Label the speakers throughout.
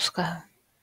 Speaker 1: запускаю.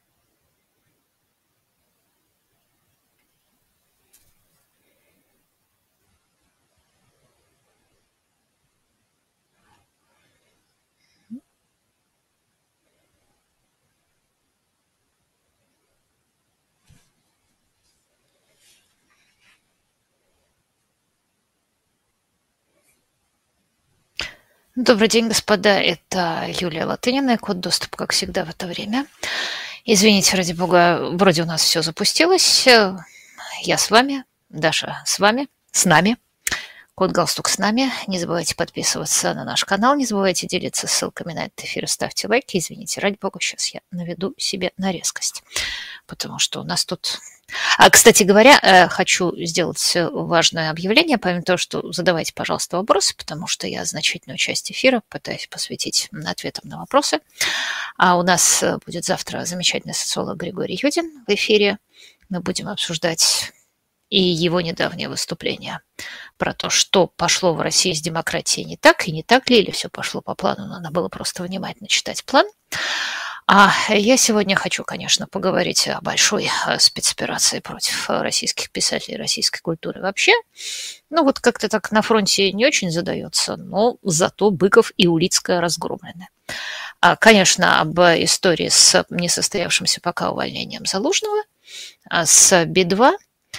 Speaker 1: Добрый день, господа. Это Юлия Латынина и код доступа, как всегда, в это время. Извините, ради бога, вроде у нас все запустилось. Я с вами, Даша с вами, с нами. Код галстук с нами. Не забывайте подписываться на наш канал, не забывайте делиться ссылками на этот эфир, ставьте лайки. Извините, ради бога, сейчас я наведу себе на резкость, потому что у нас тут... Кстати говоря, хочу сделать важное объявление, помимо того, что задавайте, пожалуйста, вопросы, потому что я значительную часть эфира пытаюсь посвятить ответам на вопросы. А у нас будет завтра замечательный социолог Григорий Юдин в эфире. Мы будем обсуждать и его недавнее выступление про то, что пошло в России с демократией не так, и не так ли, или все пошло по плану, но надо было просто внимательно читать план. А я сегодня хочу, конечно, поговорить о большой спецоперации против российских писателей, российской культуры вообще. Ну вот как-то так на фронте не очень задается, но зато Быков и Улицкая разгромлены. Конечно, об истории с несостоявшимся пока увольнением Залужного, с Би-2,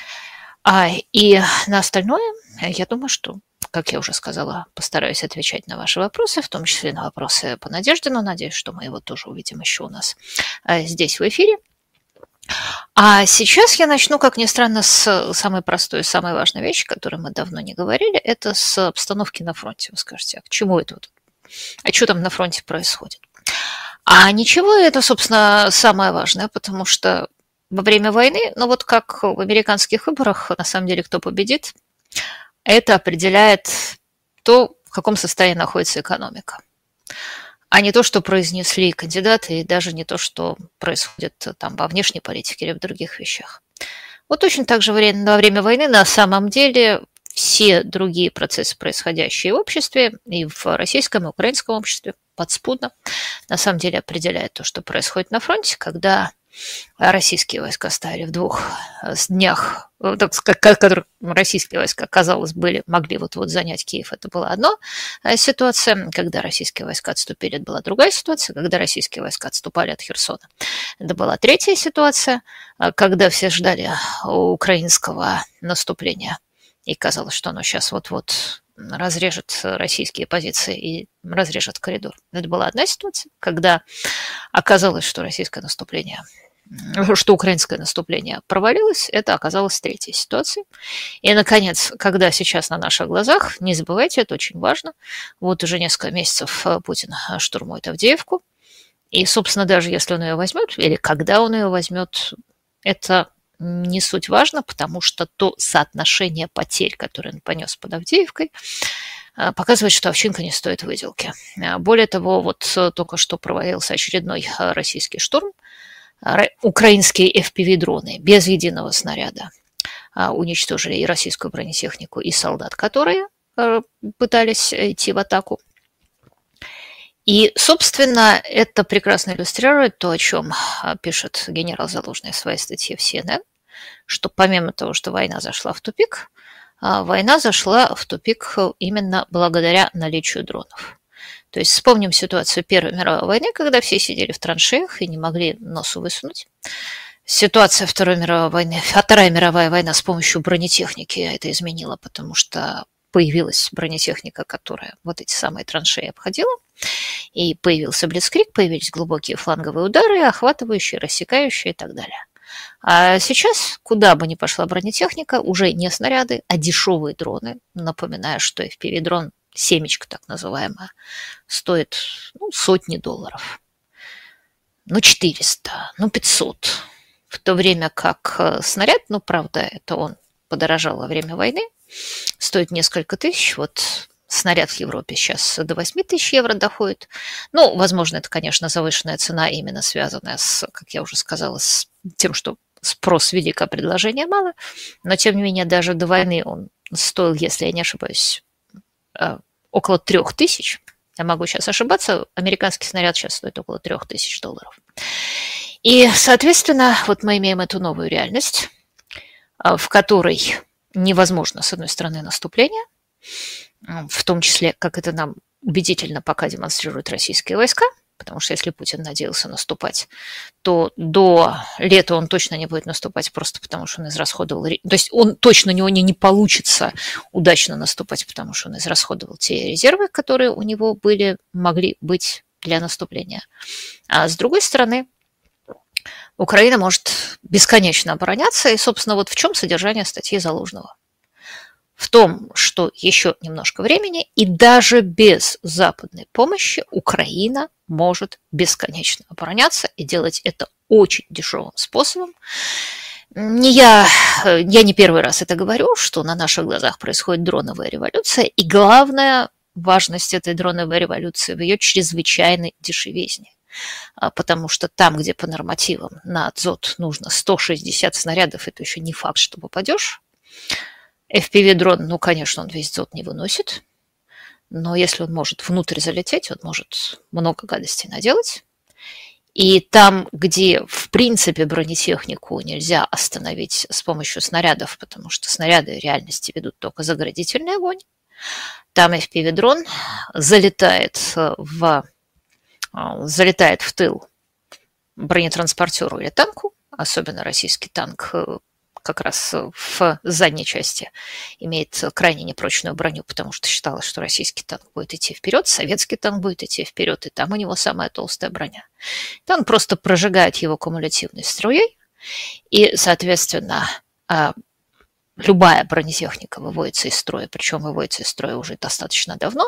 Speaker 1: и на остальное, я думаю, что, как я уже сказала, постараюсь отвечать на ваши вопросы, в том числе на вопросы по Надежде, но надеюсь, что мы его тоже увидим еще у нас здесь в эфире. А сейчас я начну, как ни странно, с самой простой и самой важной вещи, о которой мы давно не говорили, это с обстановки на фронте. Вы скажете, а к чему это? А что там на фронте происходит? А ничего, это, собственно, самое важное, потому что во время войны, ну вот как в американских выборах, на самом деле, кто победит, это определяет то, в каком состоянии находится экономика, а не то, что произнесли кандидаты, и даже не то, что происходит там во внешней политике или в других вещах. Вот точно так же во время войны на самом деле все другие процессы, происходящие в обществе, и в российском, и украинском обществе, подспудно, на самом деле определяют то, что происходит на фронте, когда российские войска стояли в 2 днях, которых российские войска, казалось, могли вот-вот занять Киев. Это была одна ситуация. Когда российские войска отступили, это была другая ситуация. Когда российские войска отступали от Херсона, это была третья ситуация. Когда все ждали украинского наступления, и казалось, что оно сейчас вот-вот разрежет российские позиции и разрежет коридор. Это была одна ситуация, когда оказалось, что российское наступление, что украинское наступление провалилось, это оказалось третьей ситуацией. И, наконец, когда сейчас на наших глазах, не забывайте, это очень важно, вот уже несколько месяцев Путин штурмует Авдеевку, и, собственно, даже если он ее возьмет, или когда он ее возьмет, это не суть важно, потому что то соотношение потерь, которое он понес под Авдеевкой, показывает, что овчинка не стоит выделки. Более того, вот только что провалился очередной российский штурм. Украинские FPV-дроны без единого снаряда уничтожили и российскую бронетехнику, и солдат, которые пытались идти в атаку. И, собственно, это прекрасно иллюстрирует то, о чем пишет генерал Залужный в своей статье в CNN, что помимо того, что война зашла в тупик, война зашла в тупик именно благодаря наличию дронов. То есть вспомним ситуацию Первой мировой войны, когда все сидели в траншеях и не могли носу высунуть. Ситуация Вторая мировая война с помощью бронетехники это изменила, потому что появилась бронетехника, которая вот эти самые траншеи обходила, и появился блицкриг, появились глубокие фланговые удары, охватывающие, рассекающие и так далее. А сейчас, куда бы ни пошла бронетехника, уже не снаряды, а дешевые дроны. Напоминаю, что FPV-дрон, семечка так называемая, стоит сотни долларов. 400, 500. В то время как снаряд, правда, это он подорожал во время войны, стоит несколько тысяч. Вот снаряд в Европе сейчас до 8 тысяч евро доходит. Возможно, это, конечно, завышенная цена, именно связанная с, как я уже сказала, с тем, что спрос велик, а предложения мало. Но, тем не менее, даже до войны он стоил, если я не ошибаюсь, около 3000. Я могу сейчас ошибаться. Американский снаряд сейчас стоит около 3000 долларов. И, соответственно, вот мы имеем эту новую реальность, в которой невозможно, с одной стороны, наступление, в том числе, как это нам убедительно пока демонстрируют российские войска, потому что если Путин надеялся наступать, то до лета он точно не будет наступать, просто потому что он израсходовал... То есть он точно у него не получится удачно наступать, потому что он израсходовал те резервы, которые у него могли быть для наступления. А с другой стороны, Украина может бесконечно обороняться, и, собственно, вот в чем содержание статьи Залужного. В том, что еще немножко времени, и даже без западной помощи Украина может бесконечно обороняться и делать это очень дешевым способом. Я не первый раз это говорю, что на наших глазах происходит дроновая революция, и главная важность этой дроновой революции в ее чрезвычайной дешевизне. Потому что там, где по нормативам на дзот нужно 160 снарядов, это еще не факт, что попадешь. FPV-дрон, ну, конечно, он весь дзот не выносит, но если он может внутрь залететь, он может много гадостей наделать. И там, где, в принципе, бронетехнику нельзя остановить с помощью снарядов, потому что снаряды в реальности ведут только заградительный огонь, там FPV-дрон залетает в тыл бронетранспортеру или танку, особенно российский танк как раз в задней части имеет крайне непрочную броню, потому что считалось, что российский танк будет идти вперед, советский танк будет идти вперед, и там у него самая толстая броня. Танк просто прожигает его кумулятивной струей, и, соответственно, любая бронетехника выводится из строя, причем выводится из строя уже достаточно давно.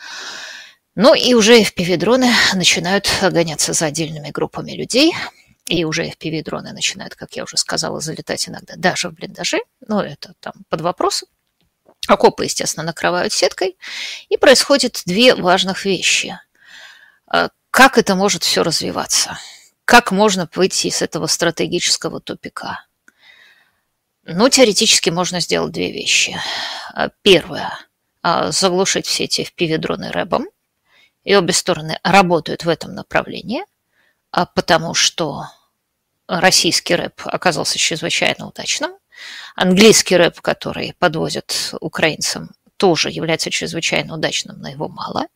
Speaker 1: Ну и уже FPV-дроны начинают гоняться за отдельными группами людей, и уже FPV-дроны начинают, как я уже сказала, залетать иногда даже в блиндажи, но это там под вопросом. Окопы, естественно, накрывают сеткой, и происходят две важных вещи. Как это может все развиваться? Как можно выйти из этого стратегического тупика? Ну, теоретически можно сделать две вещи. Первое – заглушить все эти FPV-дроны рэбом, и обе стороны работают в этом направлении, потому что российский рэп оказался чрезвычайно удачным. Английский рэп, который подвозят украинцам, тоже является чрезвычайно удачным, но его мало.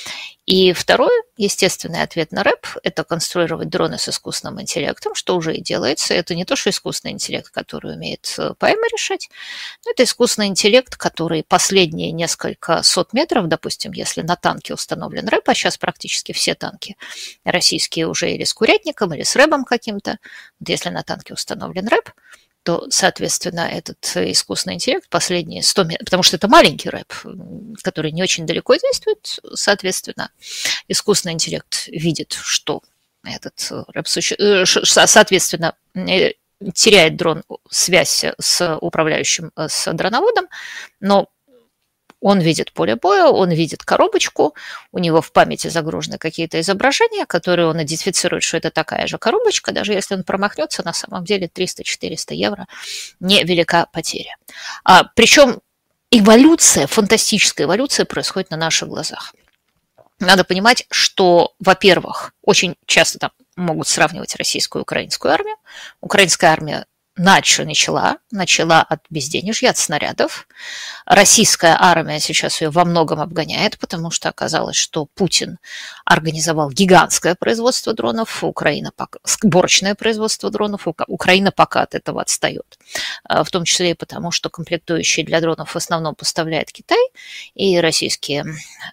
Speaker 1: И второй естественный ответ на рэп – это конструировать дроны с искусственным интеллектом, что уже и делается. Это не то, что искусственный интеллект, который умеет поэмы решать, но это искусственный интеллект, который последние несколько сот метров, допустим, если на танке установлен рэп, а сейчас практически все танки российские уже или с курятником, или с рэбом каким-то, вот если на танке установлен рэп, то, соответственно, этот искусственный интеллект последние 100 метров, потому что это маленький рэп, который не очень далеко действует, соответственно, искусственный интеллект видит, что этот рэп, соответственно, теряет дрон связь с управляющим, с дроноводом, но он видит поле боя, он видит коробочку, у него в памяти загружены какие-то изображения, которые он идентифицирует, что это такая же коробочка, даже если он промахнется, на самом деле 300-400 евро невелика потеря. Причем эволюция, фантастическая эволюция происходит на наших глазах. Надо понимать, что, во-первых, очень часто там могут сравнивать российскую и украинскую армию. Украинская армия начала от безденежья, от снарядов. Российская армия сейчас ее во многом обгоняет, потому что оказалось, что Путин организовал гигантское производство дронов, Украина сборочное производство дронов, Украина пока от этого отстает. В том числе и потому, что комплектующие для дронов в основном поставляет Китай, и российские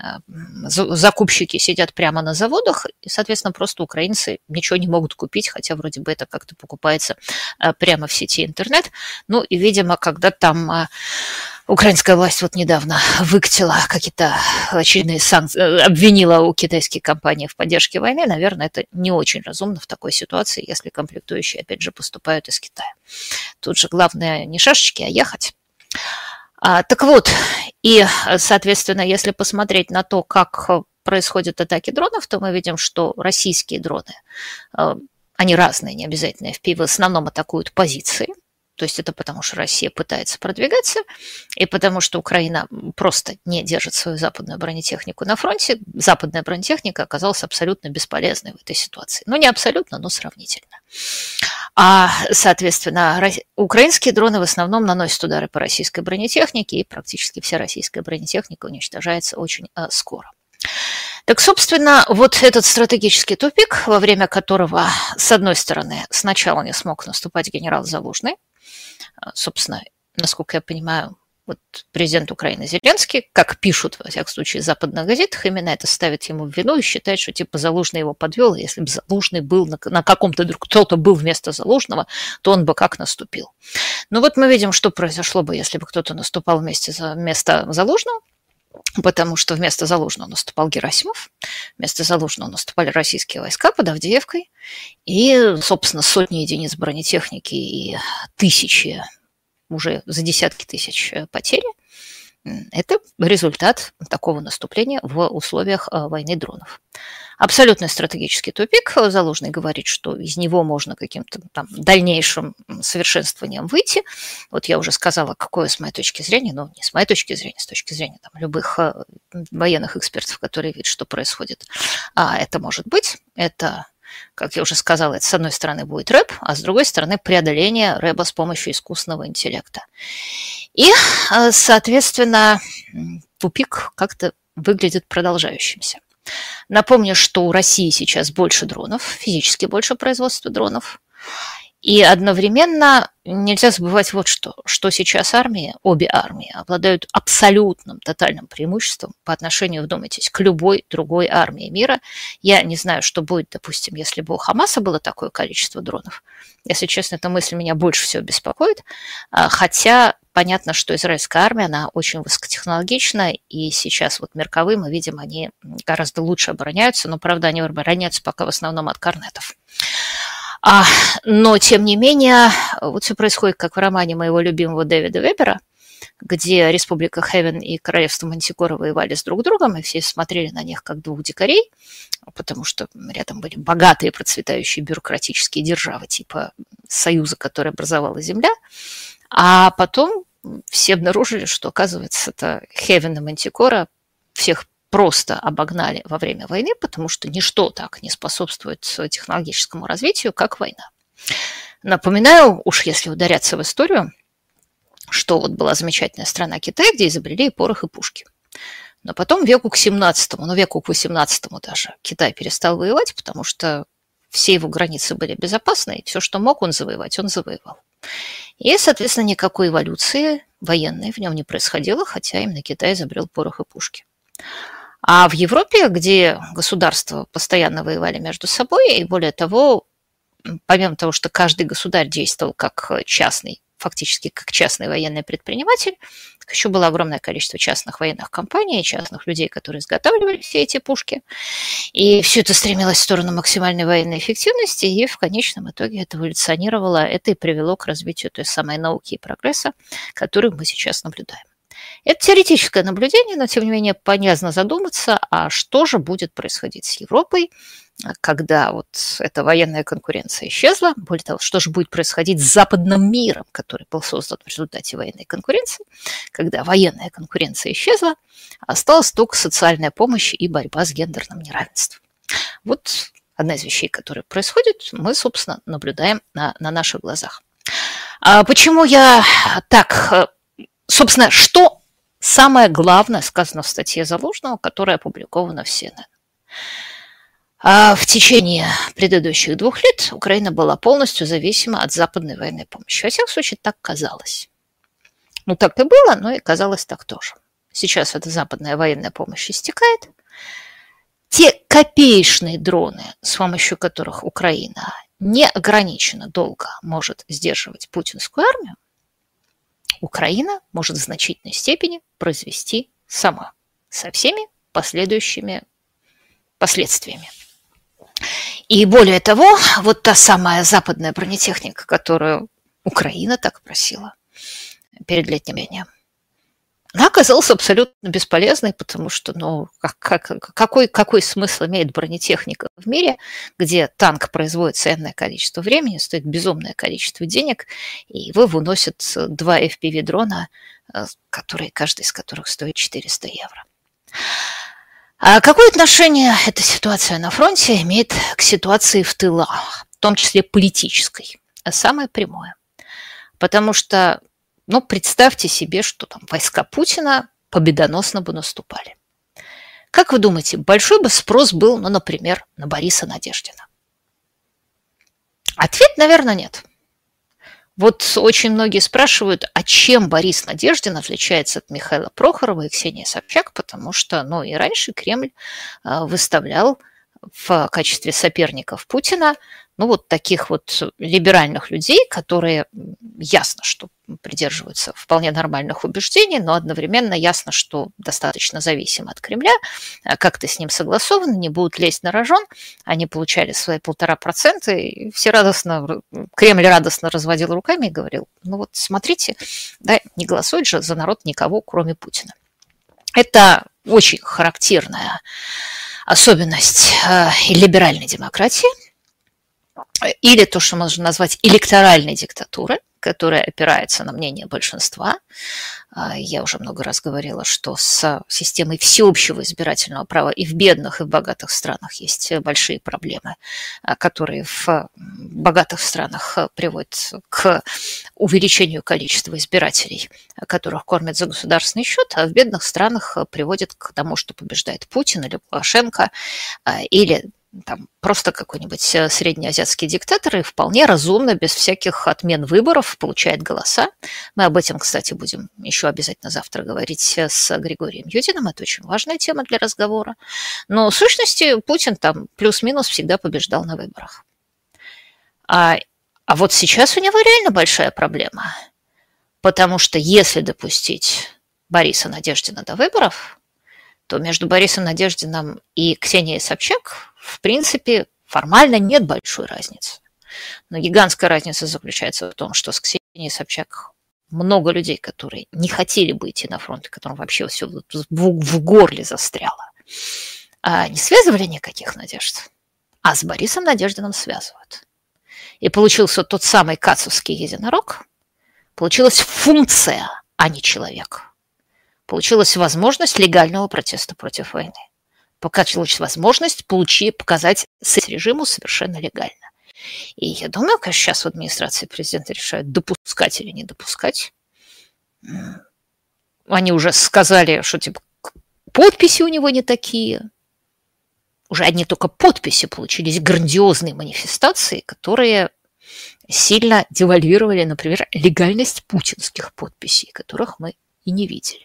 Speaker 1: закупщики сидят прямо на заводах, и, соответственно, просто украинцы ничего не могут купить, хотя вроде бы это как-то покупается прямо в сети интернет. Ну и, видимо, когда там украинская власть вот недавно выкатила какие-то очередные санкции, обвинила у китайских компаний в поддержке войны, наверное, это не очень разумно в такой ситуации, если комплектующие, опять же, поступают из Китая. Тут же главное не шашечки, а ехать. Так вот, и, соответственно, если посмотреть на то, как происходят атаки дронов, то мы видим, что российские дроны, они разные, не обязательно FPV, в основном атакуют позиции. То есть это потому, что Россия пытается продвигаться, и потому что Украина просто не держит свою западную бронетехнику на фронте. Западная бронетехника оказалась абсолютно бесполезной в этой ситуации. Ну, не абсолютно, но сравнительно. А, соответственно, украинские дроны в основном наносят удары по российской бронетехнике, и практически вся российская бронетехника уничтожается очень скоро. Так, собственно, вот этот стратегический тупик, во время которого, с одной стороны, сначала не смог наступать генерал Залужный, собственно, насколько я понимаю, вот президент Украины Зеленский, как пишут, во всяком случае, в западных газетах, именно это ставит ему в вину и считает, что типа Залужный его подвел, и если бы Залужный был на каком-то, кто-то был вместо Залужного, то он бы как наступил. Ну вот мы видим, что произошло бы, если бы кто-то наступал вместо Залужного, потому что вместо Залужного наступал Герасимов, вместо Залужного наступали российские войска под Авдеевкой, и, собственно, сотни единиц бронетехники и тысячи, уже за десятки тысяч потерь. Это результат такого наступления в условиях войны дронов. Абсолютно стратегический тупик. Залужный говорит, что из него можно каким-то там дальнейшим совершенствованием выйти. Вот я уже сказала, какое с моей точки зрения, но не с моей точки зрения, с точки зрения там, любых военных экспертов, которые видят, что происходит. Это может быть. Это, как я уже сказала, это с одной стороны будет рэп, а с другой стороны преодоление рэба с помощью искусственного интеллекта. И, соответственно, тупик как-то выглядит продолжающимся. Напомню, что у России сейчас больше дронов, физически больше производства дронов. И одновременно нельзя забывать вот что сейчас обе армии обладают абсолютным тотальным преимуществом по отношению, вдумайтесь, к любой другой армии мира. Я не знаю, что будет, допустим, если бы у Хамаса было такое количество дронов. Если честно, эта мысль меня больше всего беспокоит, хотя понятно, что израильская армия, она очень высокотехнологична, и сейчас вот мирковые, мы видим, они гораздо лучше обороняются, но, правда, они обороняются пока в основном от корнетов. Но, тем не менее, вот все происходит, как в романе моего любимого Дэвида Вебера, где Республика Хевен и Королевство Мантикора воевали с друг другом, и все смотрели на них как двух дикарей, потому что рядом были богатые, процветающие бюрократические державы, типа Союза, который образовала Земля, а потом все обнаружили, что, оказывается, это Хевен и Мантикора всех просто обогнали во время войны, потому что ничто так не способствует технологическому развитию, как война. Напоминаю, уж если ударяться в историю, что вот была замечательная страна Китай, где изобрели и порох, и пушки. Но потом веку к 17-му, ну веку к 18-му даже, Китай перестал воевать, потому что все его границы были безопасны, и все, что мог он завоевать, он завоевал. И, соответственно, никакой эволюции военной в нем не происходило, хотя именно Китай изобрел порох и пушки. А в Европе, где государства постоянно воевали между собой, и более того, помимо того, что каждый государь действовал как частный, фактически как частный военный предприниматель, так еще было огромное количество частных военных компаний, частных людей, которые изготавливали все эти пушки. И все это стремилось в сторону максимальной военной эффективности, и в конечном итоге это эволюционировало, это и привело к развитию той самой науки и прогресса, которую мы сейчас наблюдаем. Это теоретическое наблюдение, но, тем не менее, полезно задуматься, а что же будет происходить с Европой, когда вот эта военная конкуренция исчезла, более того, что же будет происходить с западным миром, который был создан в результате военной конкуренции, когда военная конкуренция исчезла, осталась только социальная помощь и борьба с гендерным неравенством. Вот одна из вещей, которые происходят, мы, собственно, наблюдаем на наших глазах. Почему я так... Собственно, что самое главное сказано в статье Залужного, которая опубликована в CNN? В течение предыдущих 2 лет Украина была полностью зависима от западной военной помощи. Во всяком случае, так казалось. Ну, так и было, но и казалось так тоже. Сейчас эта западная военная помощь истекает. Те копеечные дроны, с помощью которых Украина неограниченно долго может сдерживать путинскую армию, Украина может в значительной степени произвести сама, со всеми последующими последствиями. И более того, вот та самая западная бронетехника, которую Украина так просила перед летним летом, она оказалась абсолютно бесполезной, потому что, ну, какой смысл имеет бронетехника в мире, где танк производит ценное количество времени, стоит безумное количество денег, и его выносят два FPV-дрона, каждый из которых стоит 400 евро. А какое отношение эта ситуация на фронте имеет к ситуации в тылах, в том числе политической? Самое прямое. Потому что, ну, представьте себе, что там войска Путина победоносно бы наступали. Как вы думаете, большой бы спрос был, ну, например, на Бориса Надеждина? Ответ, наверное, нет. Вот очень многие спрашивают, а чем Борис Надеждин отличается от Михаила Прохорова и Ксении Собчак, потому что, ну, и раньше Кремль выставлял в качестве соперников Путина, ну, вот таких вот либеральных людей, которые ясно, что придерживаются вполне нормальных убеждений, но одновременно ясно, что достаточно зависимы от Кремля, как-то с ним согласованы, не будут лезть на рожон, они получали свои 1,5%, и все радостно, Кремль радостно разводил руками и говорил, ну вот смотрите, да, не голосует же за народ никого, кроме Путина. Это очень характерная особенность либеральной демократии, или то, что можно назвать электоральной диктатурой, которая опирается на мнение большинства. Я уже много раз говорила, что с системой всеобщего избирательного права и в бедных, и в богатых странах есть большие проблемы, которые в богатых странах приводят к увеличению количества избирателей, которых кормят за государственный счет, а в бедных странах приводят к тому, что побеждает Путин или Лукашенко, или там просто какой-нибудь среднеазиатский диктатор и вполне разумно, без всяких отмен выборов, получает голоса. Мы об этом, кстати, будем еще обязательно завтра говорить с Григорием Юдиным. Это очень важная тема для разговора. Но в сущности Путин там плюс-минус всегда побеждал на выборах. А вот сейчас у него реально большая проблема. Потому что если допустить Бориса Надеждина до выборов, то между Борисом Надеждиным и Ксенией Собчак в принципе, формально нет большой разницы. Но гигантская разница заключается в том, что с Ксенией Собчак много людей, которые не хотели бы идти на фронт, которым вообще все в горле застряло, не связывали никаких надежд, а с Борисом Надеждиным связывают. И получился тот самый кацовский единорог, получилась функция, а не человек. Получилась возможность легального протеста против войны. Получилась возможность показать режиму совершенно легально. И я думаю, конечно, сейчас в администрации президента решают, допускать или не допускать. Они уже сказали, что типа подписи у него не такие. Уже одни только подписи получились грандиозные манифестации, которые сильно девальвировали, например, легальность путинских подписей, которых мы и не видели.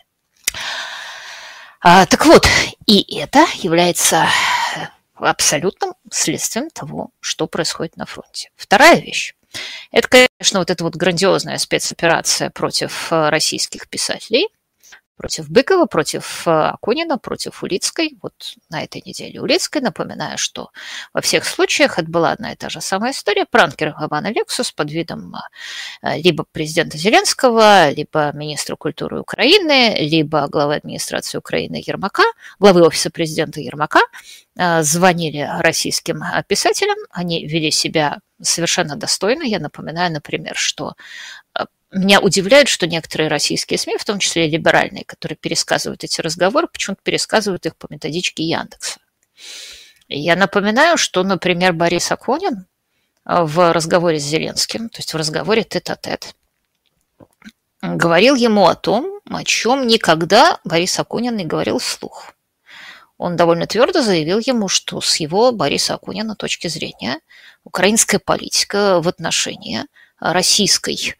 Speaker 1: Так вот, и это является абсолютным следствием того, что происходит на фронте. Вторая вещь. Это, конечно, вот эта вот грандиозная спецоперация против российских писателей, против Быкова, против Акунина, против Улицкой. Вот на этой неделе Улицкой. Напоминаю, что во всех случаях это была одна и та же самая история. Пранкер Ивана Лексус под видом либо президента Зеленского, либо министра культуры Украины, либо главы администрации Украины Ермака, главы офиса президента Ермака, звонили российским писателям. Они вели себя совершенно достойно. Я напоминаю, например, что меня удивляет, что некоторые российские СМИ, в том числе и либеральные, которые пересказывают эти разговоры, почему-то пересказывают их по методичке Яндекса. Я напоминаю, что, например, Борис Акунин в разговоре с Зеленским, то есть в разговоре тет-а-тет, говорил ему о том, о чем никогда Борис Акунин не говорил вслух. Он довольно твердо заявил ему, что с его, Бориса Акунина, точки зрения, украинская политика в отношении российской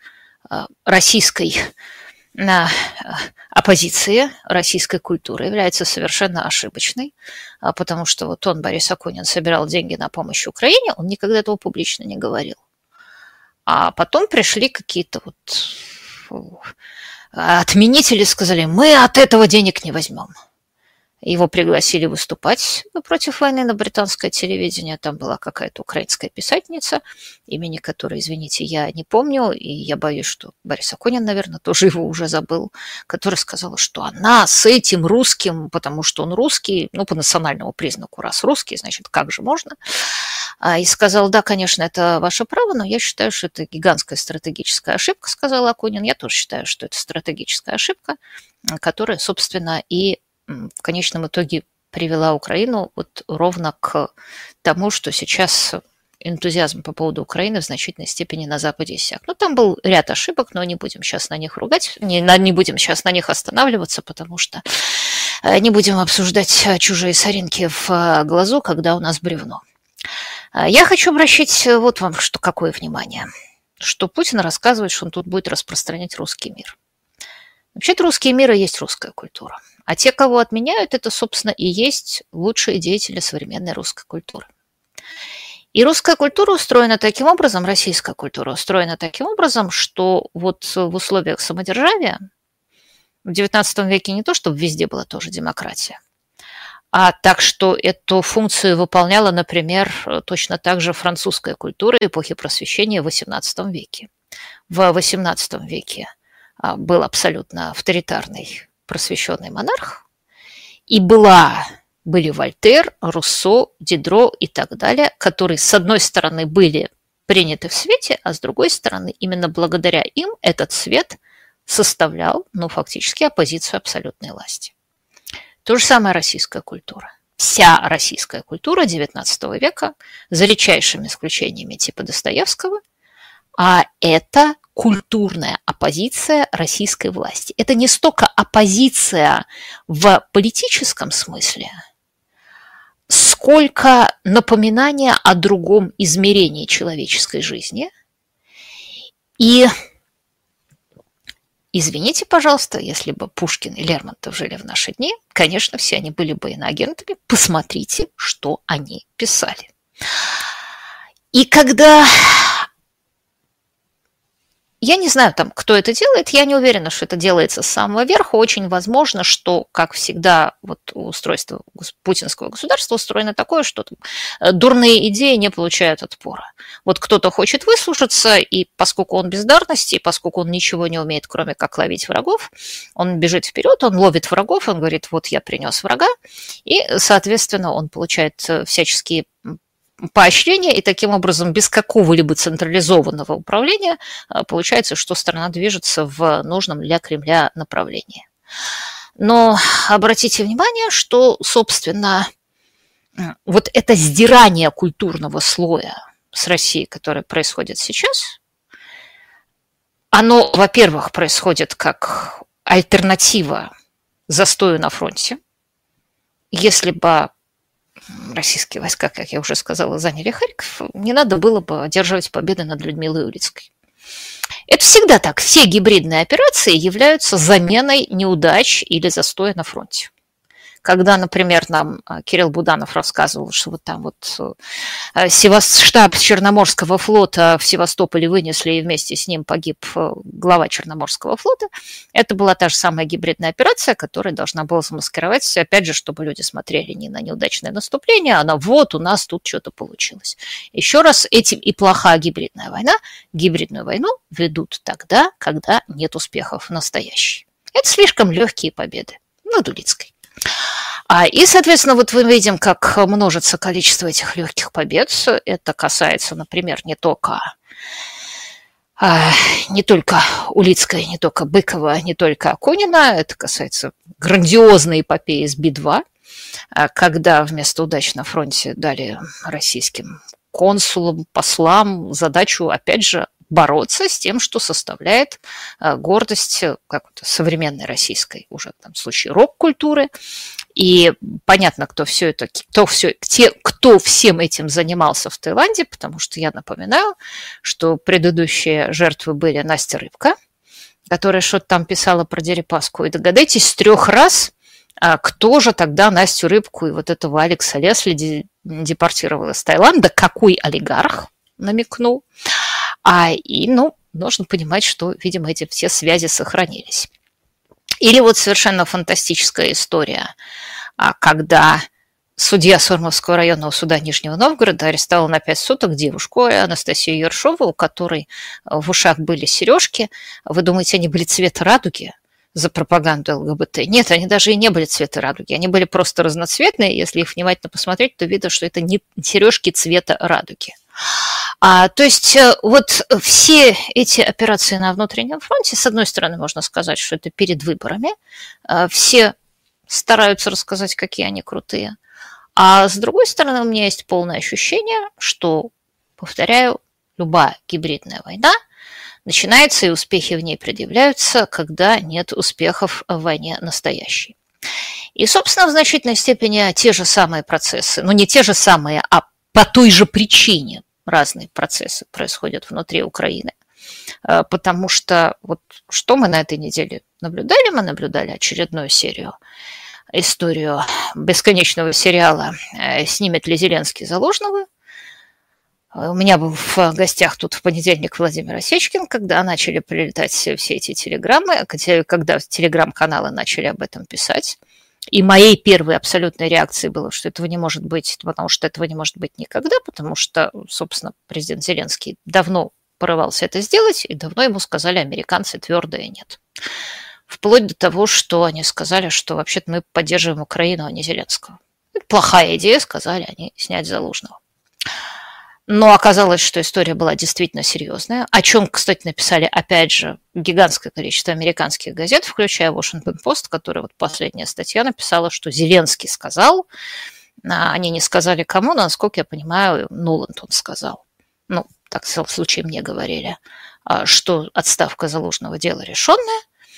Speaker 1: оппозиции, российской культуры является совершенно ошибочной, потому что вот он, Борис Акунин, собирал деньги на помощь Украине, он никогда этого публично не говорил. А потом пришли какие-то вот отменители, сказали, мы от этого денег не возьмем. Его пригласили выступать против войны на британское телевидение. Там была какая-то украинская писательница, имени которой, извините, я не помню, и я боюсь, что Борис Акунин, наверное, тоже его уже забыл, которая сказала, что она с этим русским, потому что он русский, ну, по национальному признаку, раз русский, значит, как же можно? И сказал, да, конечно, это ваше право, но я считаю, что это гигантская стратегическая ошибка, сказал Акунин. Я тоже считаю, что это стратегическая ошибка, которая, собственно, и в конечном итоге привела Украину вот ровно к тому, что сейчас энтузиазм по поводу Украины в значительной степени на Западе иссяк. Ну, там был ряд ошибок, но не будем сейчас на них ругать, не будем сейчас на них останавливаться, потому что не будем обсуждать чужие соринки в глазу, когда у нас бревно. Я хочу обращать вот вам что какое внимание, что Путин рассказывает, что он тут будет распространять русский мир. Вообще-то русский мир и есть русская культура. А те, кого отменяют, это, собственно, и есть лучшие деятели современной русской культуры. И русская культура устроена таким образом, российская культура устроена таким образом, что вот в условиях самодержавия в XIX веке не то, чтобы везде была тоже демократия, а так, что эту функцию выполняла, например, точно так же французская культура эпохи Просвещения в XVIII веке. В XVIII веке был абсолютно авторитарный просвещенный монарх, и были Вольтер, Руссо, Дидро и так далее, которые, с одной стороны, были приняты в свете, а с другой стороны, именно благодаря им этот свет составлял, ну, фактически оппозицию абсолютной власти. То же самое российская культура. Вся российская культура XIX века, за редчайшими исключениями типа Достоевского, а это культурная оппозиция российской власти. Это не столько оппозиция в политическом смысле, сколько напоминание о другом измерении человеческой жизни. И извините, пожалуйста, если бы Пушкин и Лермонтов жили в наши дни, конечно, все они были бы иноагентами. Посмотрите, что они писали. И когда... Я не знаю, там, кто это делает, я не уверена, что это делается с самого верха. Очень возможно, что, как всегда, вот устройство путинского государства устроено такое, что дурные идеи не получают отпора. Вот кто-то хочет выслушаться, и поскольку он бездарности, и поскольку он ничего не умеет, кроме как ловить врагов, он бежит вперед, он ловит врагов, он говорит, вот я принес врага, и, соответственно, он получает всяческие поощрения, и таким образом без какого-либо централизованного управления получается, что страна движется в нужном для Кремля направлении. Но обратите внимание, что, собственно, вот это сдирание культурного слоя с Россией, которое происходит сейчас, оно, во-первых, происходит как альтернатива застою на фронте. Если бы российские войска, как я уже сказала, заняли Харьков, не надо было бы одерживать победы над Людмилой Улицкой. Это всегда так. Все гибридные операции являются заменой неудач или застоя на фронте. Когда, например, нам Кирилл Буданов рассказывал, что вот там вот штаб Черноморского флота в Севастополе вынесли, и вместе с ним погиб глава Черноморского флота, это была та же самая гибридная операция, которая должна была замаскировать, опять же, чтобы люди смотрели не на неудачное наступление, а на вот у нас тут что-то получилось. Еще раз, этим и плоха гибридная война. Гибридную войну ведут тогда, когда нет успехов настоящей. Это слишком легкие победы над Улицкой. И, соответственно, вот мы видим, как множится количество этих легких побед. Это касается, например, не только Улицкой, не только Быкова, не только Акунина. Это касается грандиозной эпопеи с Би-2, когда вместо удач на фронте дали российским консулам, послам задачу, опять же, бороться с тем, что составляет гордость современной российской, уже в этом случае, рок-культуры. И понятно, кто всем этим занимался в Таиланде, потому что я напоминаю, что предыдущие жертвы были Настя Рыбка, которая что-то там писала про Дерипаску. И догадайтесь, с 3 раз, кто же тогда Настю Рыбку и вот этого Алекса Лесли депортировал из Таиланда, какой олигарх, намекнул. Нужно понимать, что, видимо, эти все связи сохранились. Или вот совершенно фантастическая история когда судья Сормовского районного суда Нижнего Новгорода арестовал на 5 суток девушку Анастасию Ершову, у которой в ушах были сережки. Вы думаете, они были цвета радуги за пропаганду ЛГБТ? Нет, они даже и не были цвета радуги. Они были просто разноцветные. Если их внимательно посмотреть, то видно, что это не сережки цвета радуги. То есть вот все эти операции на внутреннем фронте, с одной стороны, можно сказать, что это перед выборами. Все стараются рассказать, какие они крутые. А с другой стороны, у меня есть полное ощущение, что, повторяю, любая гибридная война начинается, и успехи в ней предъявляются, когда нет успехов в войне настоящей. И, собственно, в значительной степени те же самые процессы, ну не те же самые, а по той же причине разные процессы происходят внутри Украины. Потому что вот что мы на этой неделе наблюдали? Мы наблюдали очередную историю бесконечного сериала «Снимет ли Зеленский Залужного?». У меня был в гостях тут в понедельник Владимир Осечкин, когда начали прилетать все эти телеграммы, когда телеграм-каналы начали об этом писать. И моей первой абсолютной реакцией было, что этого не может быть, потому что этого не может быть никогда, потому что, собственно, президент Зеленский давно порывался это сделать, и давно ему сказали американцы твердое «нет». Вплоть до того, что они сказали, что вообще-то мы поддерживаем Украину, а не Зеленского. Это плохая идея, сказали они, снять Залужного. Но оказалось, что история была действительно серьезная, о чем, кстати, написали, опять же, гигантское количество американских газет, включая Washington Post, которая вот последняя статья написала, что Зеленский сказал, они не сказали кому, но, насколько я понимаю, Нуланд он сказал. Ну, так в случае мне говорили, что отставка Залужного дело решенное.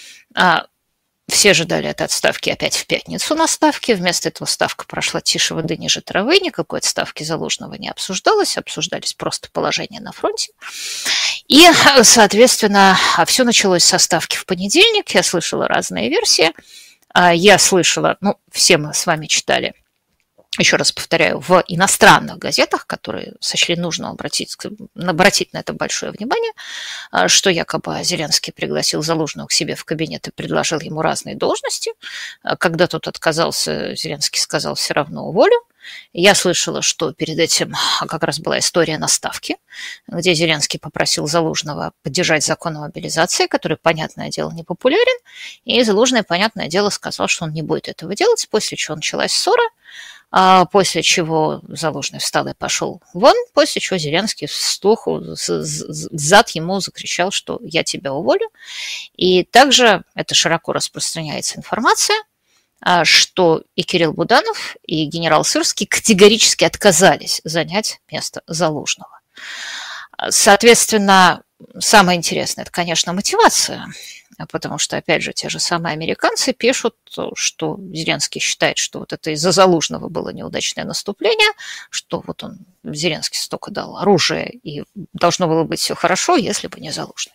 Speaker 1: Все ждали этой отставки опять в пятницу на ставке. Вместо этого ставка прошла тише воды ниже травы. Никакой отставки Залужного не обсуждалось. Обсуждались просто положения на фронте. И, соответственно, все началось со ставки в понедельник. Я слышала разные версии. Я слышала, все мы с вами читали, еще раз повторяю, в иностранных газетах, которые сочли нужно обратить на это большое внимание, что якобы Зеленский пригласил Залужного к себе в кабинет и предложил ему разные должности. Когда тот отказался, Зеленский сказал: все равно уволю. Я слышала, что перед этим как раз была история на ставке, где Зеленский попросил Залужного поддержать закон о мобилизации, который, понятное дело, не популярен, и Залужный, понятное дело, сказал, что он не будет этого делать, после чего началась ссора, после чего Залужный встал и пошел вон, после чего Зеленский вслух зад ему закричал, что я тебя уволю. И также это широко распространяется информация, что и Кирилл Буданов, и генерал Сырский категорически отказались занять место Залужного. Соответственно, самое интересное – это, конечно, мотивация, потому что, опять же, те же самые американцы пишут, что Зеленский считает, что вот это из-за Залужного было неудачное наступление, что вот Зеленский столько дал оружия, и должно было быть все хорошо, если бы не Залужный.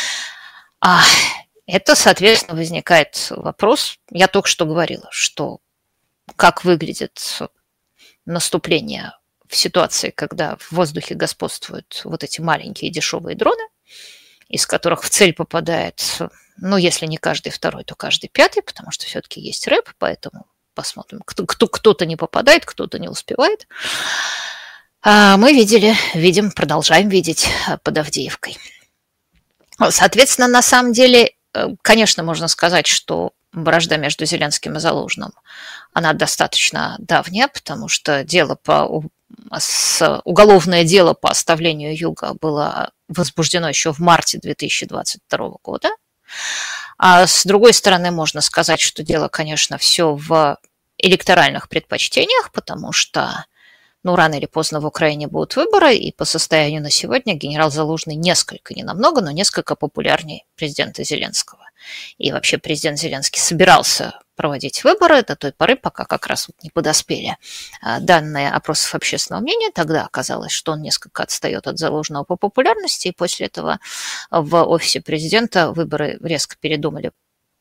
Speaker 1: Это, соответственно, возникает вопрос, я только что говорила, что как выглядит наступление в ситуации, когда в воздухе господствуют вот эти маленькие дешевые дроны, из которых в цель попадает, если не каждый второй, то каждый пятый, потому что все-таки есть рэп, поэтому посмотрим, кто-то не попадает, кто-то не успевает. Мы видим, продолжаем видеть под Авдеевкой. Соответственно, на самом деле, конечно, можно сказать, что вражда между Зеленским и Залужным, она достаточно давняя, потому что уголовное дело по оставлению Юга было возбуждено еще в марте 2022 года. А с другой стороны, можно сказать, что дело, конечно, все в электоральных предпочтениях, потому что рано или поздно в Украине будут выборы, и по состоянию на сегодня генерал Залужный не намного, но несколько популярнее президента Зеленского. И вообще президент Зеленский собирался проводить выборы до той поры, пока как раз не подоспели данные опросов общественного мнения. Тогда оказалось, что он несколько отстает от Залужного по популярности, и после этого в офисе президента выборы резко передумали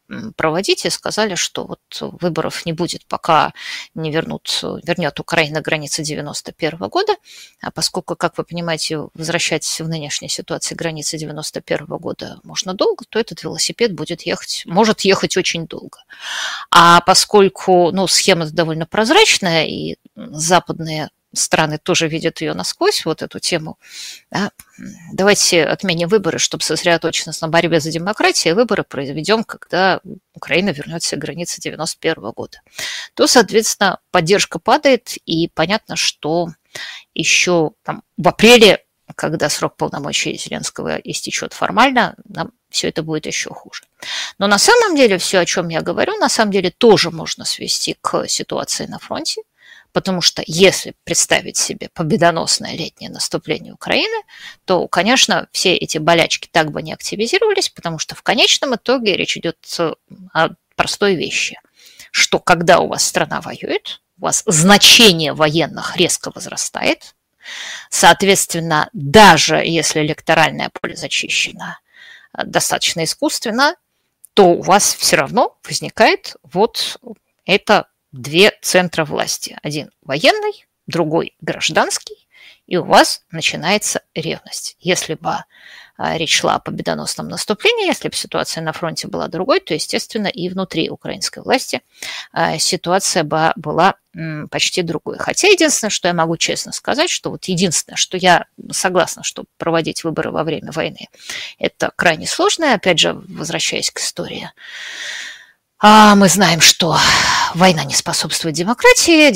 Speaker 1: проводить, и сказали, что вот выборов не будет, пока не вернет Украина границы 91 года, а поскольку, как вы понимаете, возвращать в нынешней ситуации границы 91 года можно долго, то этот велосипед может ехать очень долго. А поскольку схема довольно прозрачная, и западные страны тоже видят ее насквозь, вот эту тему, да, давайте отменим выборы, чтобы сосредоточиться на борьбе за демократию, и выборы произведем, когда Украина вернется к границе 91 года. То, соответственно, поддержка падает, и понятно, что еще в апреле, когда срок полномочий Зеленского истечет формально, нам все это будет еще хуже. Но на самом деле все, о чем я говорю, на самом деле тоже можно свести к ситуации на фронте, потому что если представить себе победоносное летнее наступление Украины, то, конечно, все эти болячки так бы не активизировались, потому что в конечном итоге речь идет о простой вещи, что когда у вас страна воюет, у вас значение военных резко возрастает, соответственно, даже если электоральное поле зачищено достаточно искусственно, то у вас все равно возникает вот это две центра власти. Один военный, другой гражданский, и у вас начинается ревность. Если бы речь шла о победоносном наступлении, если бы ситуация на фронте была другой, то, естественно, и внутри украинской власти ситуация бы была почти другой. Хотя единственное, что я могу честно сказать, что вот единственное, что я согласна, что проводить выборы во время войны, это крайне сложно. Опять же, возвращаясь к истории, мы знаем, что война не способствует демократии,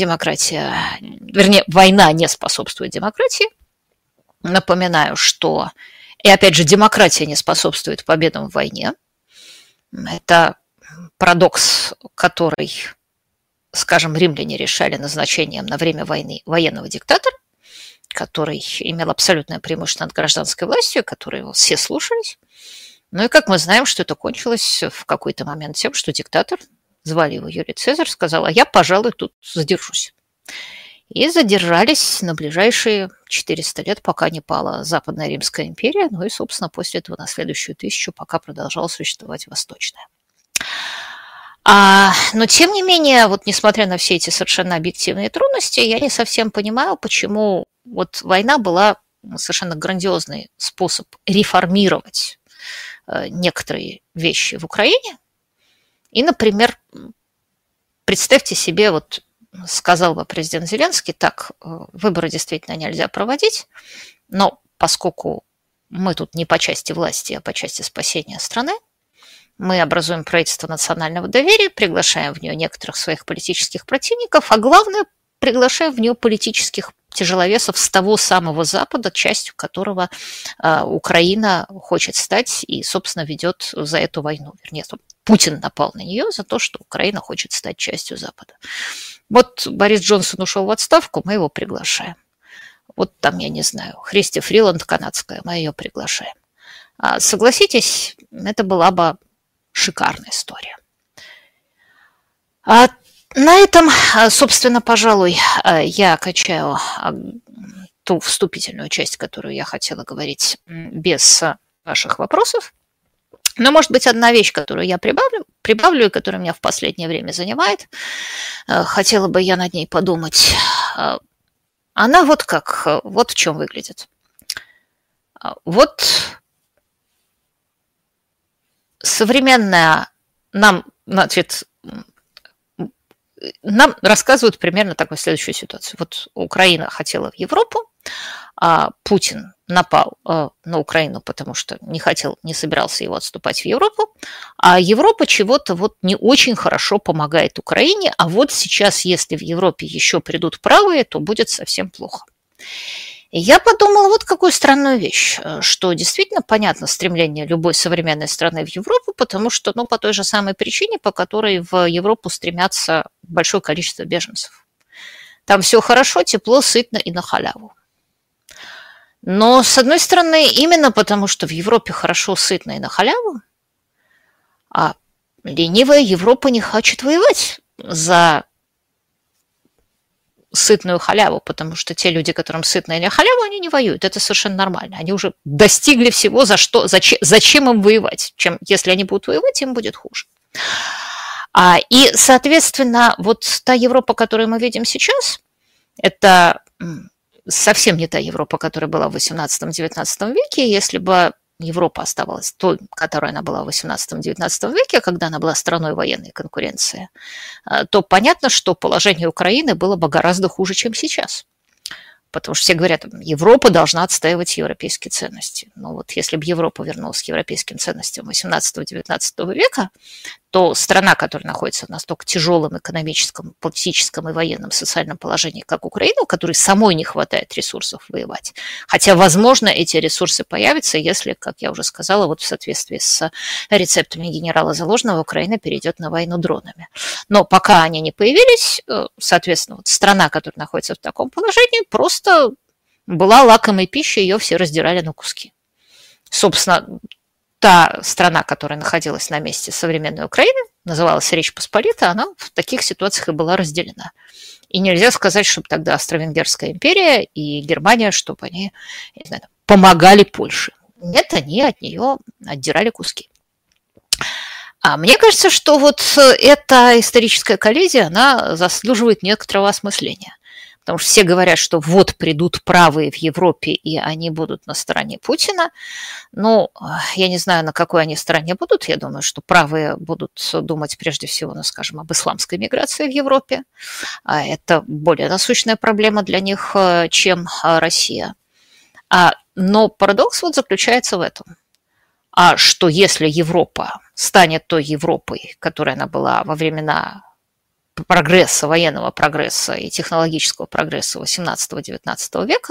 Speaker 1: война не способствует демократии. Напоминаю, что, и опять же, демократия не способствует победам в войне. Это парадокс, который, скажем, римляне решали назначением на время войны военного диктатора, который имел абсолютное преимущество над гражданской властью, которой все слушались. Ну и как мы знаем, что это кончилось в какой-то момент тем, что диктатор, звали его Юлий Цезарь, сказал: а я, пожалуй, тут задержусь. И задержались на ближайшие 400 лет, пока не пала Западная Римская империя, ну и, собственно, после этого на следующую 1000, пока продолжала существовать Восточная. Но, тем не менее, вот несмотря на все эти совершенно объективные трудности, я не совсем понимаю, почему вот война была совершенно грандиозный способ реформировать некоторые вещи в Украине. И, например, представьте себе, вот сказал бы президент Зеленский: так, выборы действительно нельзя проводить, но поскольку мы тут не по части власти, а по части спасения страны, мы образуем правительство национального доверия, приглашаем в нее некоторых своих политических противников, а главное, приглашаем в нее политических тяжеловесов с того самого Запада, частью которого Украина хочет стать и, собственно, ведет за эту войну. Вернее, Путин напал на нее за то, что Украина хочет стать частью Запада. Вот Борис Джонсон ушел в отставку, мы его приглашаем. Вот там, я не знаю, Христи Фриланд канадская, мы ее приглашаем. Согласитесь, это была бы шикарная история. На этом, собственно, пожалуй, я качаю ту вступительную часть, которую я хотела говорить, без ваших вопросов. Но, может быть, одна вещь, которую я прибавлю, и которая меня в последнее время занимает, хотела бы я над ней подумать. Она вот в чем выглядит. Вот современная нам рассказывают примерно такую следующую ситуацию. Вот Украина хотела в Европу, а Путин напал на Украину, потому что не собирался его отступать в Европу, а Европа чего-то вот не очень хорошо помогает Украине, а вот сейчас, если в Европе еще придут правые, то будет совсем плохо. И я подумала вот какую странную вещь, что действительно понятно стремление любой современной страны в Европу, потому что, по той же самой причине, по которой в Европу стремятся большое количество беженцев. Там все хорошо, тепло, сытно и на халяву. Но, с одной стороны, именно потому, что в Европе хорошо, сытно и на халяву, а ленивая Европа не хочет воевать за сытную халяву, потому что те люди, которым сытно или халяву, они не воюют. Это совершенно нормально. Они уже достигли всего, зачем им воевать. Если они будут воевать, им будет хуже. И, соответственно, вот та Европа, которую мы видим сейчас, это совсем не та Европа, которая была в XVIII-XIX веке. Если бы Европа оставалась той, которой она была в XVIII-XIX веке, когда она была страной военной конкуренции, то понятно, что положение Украины было бы гораздо хуже, чем сейчас. Потому что все говорят, Европа должна отстаивать европейские ценности. Но вот если бы Европа вернулась к европейским ценностям XVIII-XIX века, то страна, которая находится в настолько тяжелом экономическом, политическом и военном социальном положении, как Украина, у которой самой не хватает ресурсов воевать. Хотя, возможно, эти ресурсы появятся, если, как я уже сказала, вот в соответствии с рецептами генерала Залужного, Украина перейдет на войну дронами. Но пока они не появились, соответственно, вот страна, которая находится в таком положении, просто была лакомой пищей, ее все раздирали на куски. Собственно, та страна, которая находилась на месте современной Украины, называлась Речь Посполита, она в таких ситуациях и была разделена. И нельзя сказать, чтобы тогда Австро-Венгерская империя и Германия, чтобы они, не знаю, помогали Польше. Нет, они от нее отдирали куски. А мне кажется, что вот эта историческая коллизия, она заслуживает некоторого осмысления. Потому что все говорят, что вот придут правые в Европе, и они будут на стороне Путина. Ну, я не знаю, на какой они стороне будут. Я думаю, что правые будут думать прежде всего, ну, скажем, об исламской миграции в Европе. Это более насущная проблема для них, чем Россия. Но парадокс вот заключается в этом. Что если Европа станет той Европой, которой она была во времена прогресса, военного прогресса и технологического прогресса XVIII-XIX века,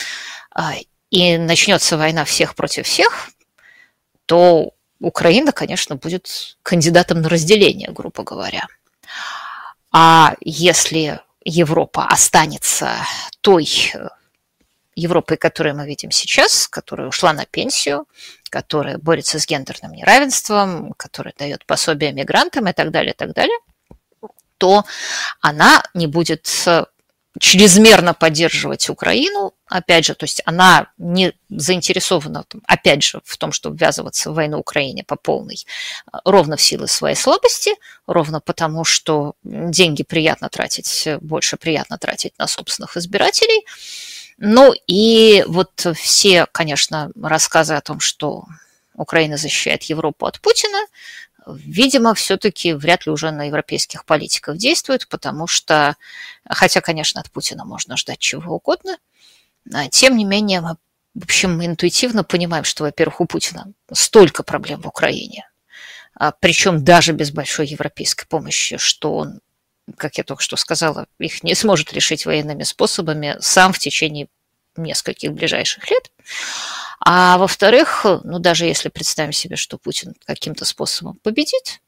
Speaker 1: и начнется война всех против всех, то Украина, конечно, будет кандидатом на разделение, грубо говоря. А если Европа останется той Европой, которую мы видим сейчас, которая ушла на пенсию, которая борется с гендерным неравенством, которая дает пособие мигрантам и так далее, то она не будет чрезмерно поддерживать Украину, опять же, то есть она не заинтересована, опять же, в том, чтобы ввязываться в войну Украине по полной, ровно в силу своей слабости, ровно потому, что деньги приятно тратить, больше приятно тратить на собственных избирателей. Ну и вот все, конечно, рассказы о том, что Украина защищает Европу от Путина, видимо, все-таки вряд ли уже на европейских политиков действует, потому что, хотя, конечно, от Путина можно ждать чего угодно, тем не менее, мы, в общем, интуитивно понимаем, что, во-первых, у Путина столько проблем в Украине, причем даже без большой европейской помощи, что он, как я только что сказала, их не сможет решить военными способами сам в течение нескольких ближайших лет. А во-вторых, ну даже если представим себе, что Путин каким-то способом победит,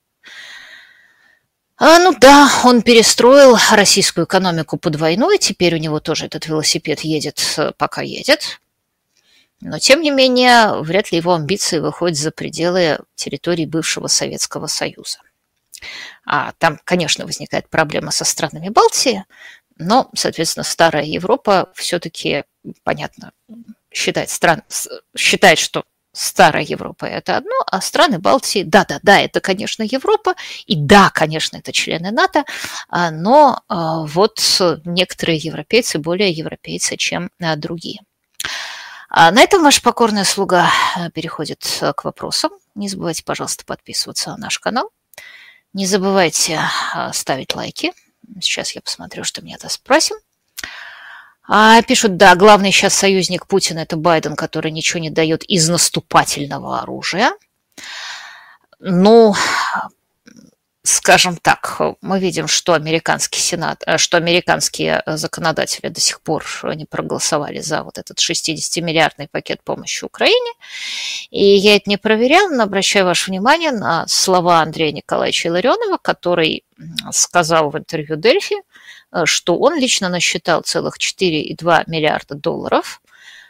Speaker 1: ну да, он перестроил российскую экономику под войну, и теперь у него тоже этот велосипед едет, пока едет. Но, тем не менее, вряд ли его амбиции выходят за пределы территории бывшего Советского Союза. Там, конечно, возникает проблема со странами Балтии, но, соответственно, старая Европа все-таки, понятно, считает, что старая Европа – это одно, а страны Балтии, да, это, конечно, Европа, и да, конечно, это члены НАТО, но вот некоторые европейцы более европейцы, чем другие. На этом ваш покорный слуга переходит к вопросам. Не забывайте, пожалуйста, подписываться на наш канал. Не забывайте ставить лайки. Сейчас я посмотрю, что меня это спросим. Пишут, да, главный сейчас союзник Путина – это Байден, который ничего не дает из наступательного оружия. Ну, скажем так, мы видим, что американский Сенат, что американские законодатели до сих пор не проголосовали за вот этот 60-миллиардный пакет помощи Украине. И я это не проверяла, но обращаю ваше внимание на слова Андрея Николаевича Илларионова, который сказал в интервью Дельфи, что он лично насчитал целых $4,2 миллиарда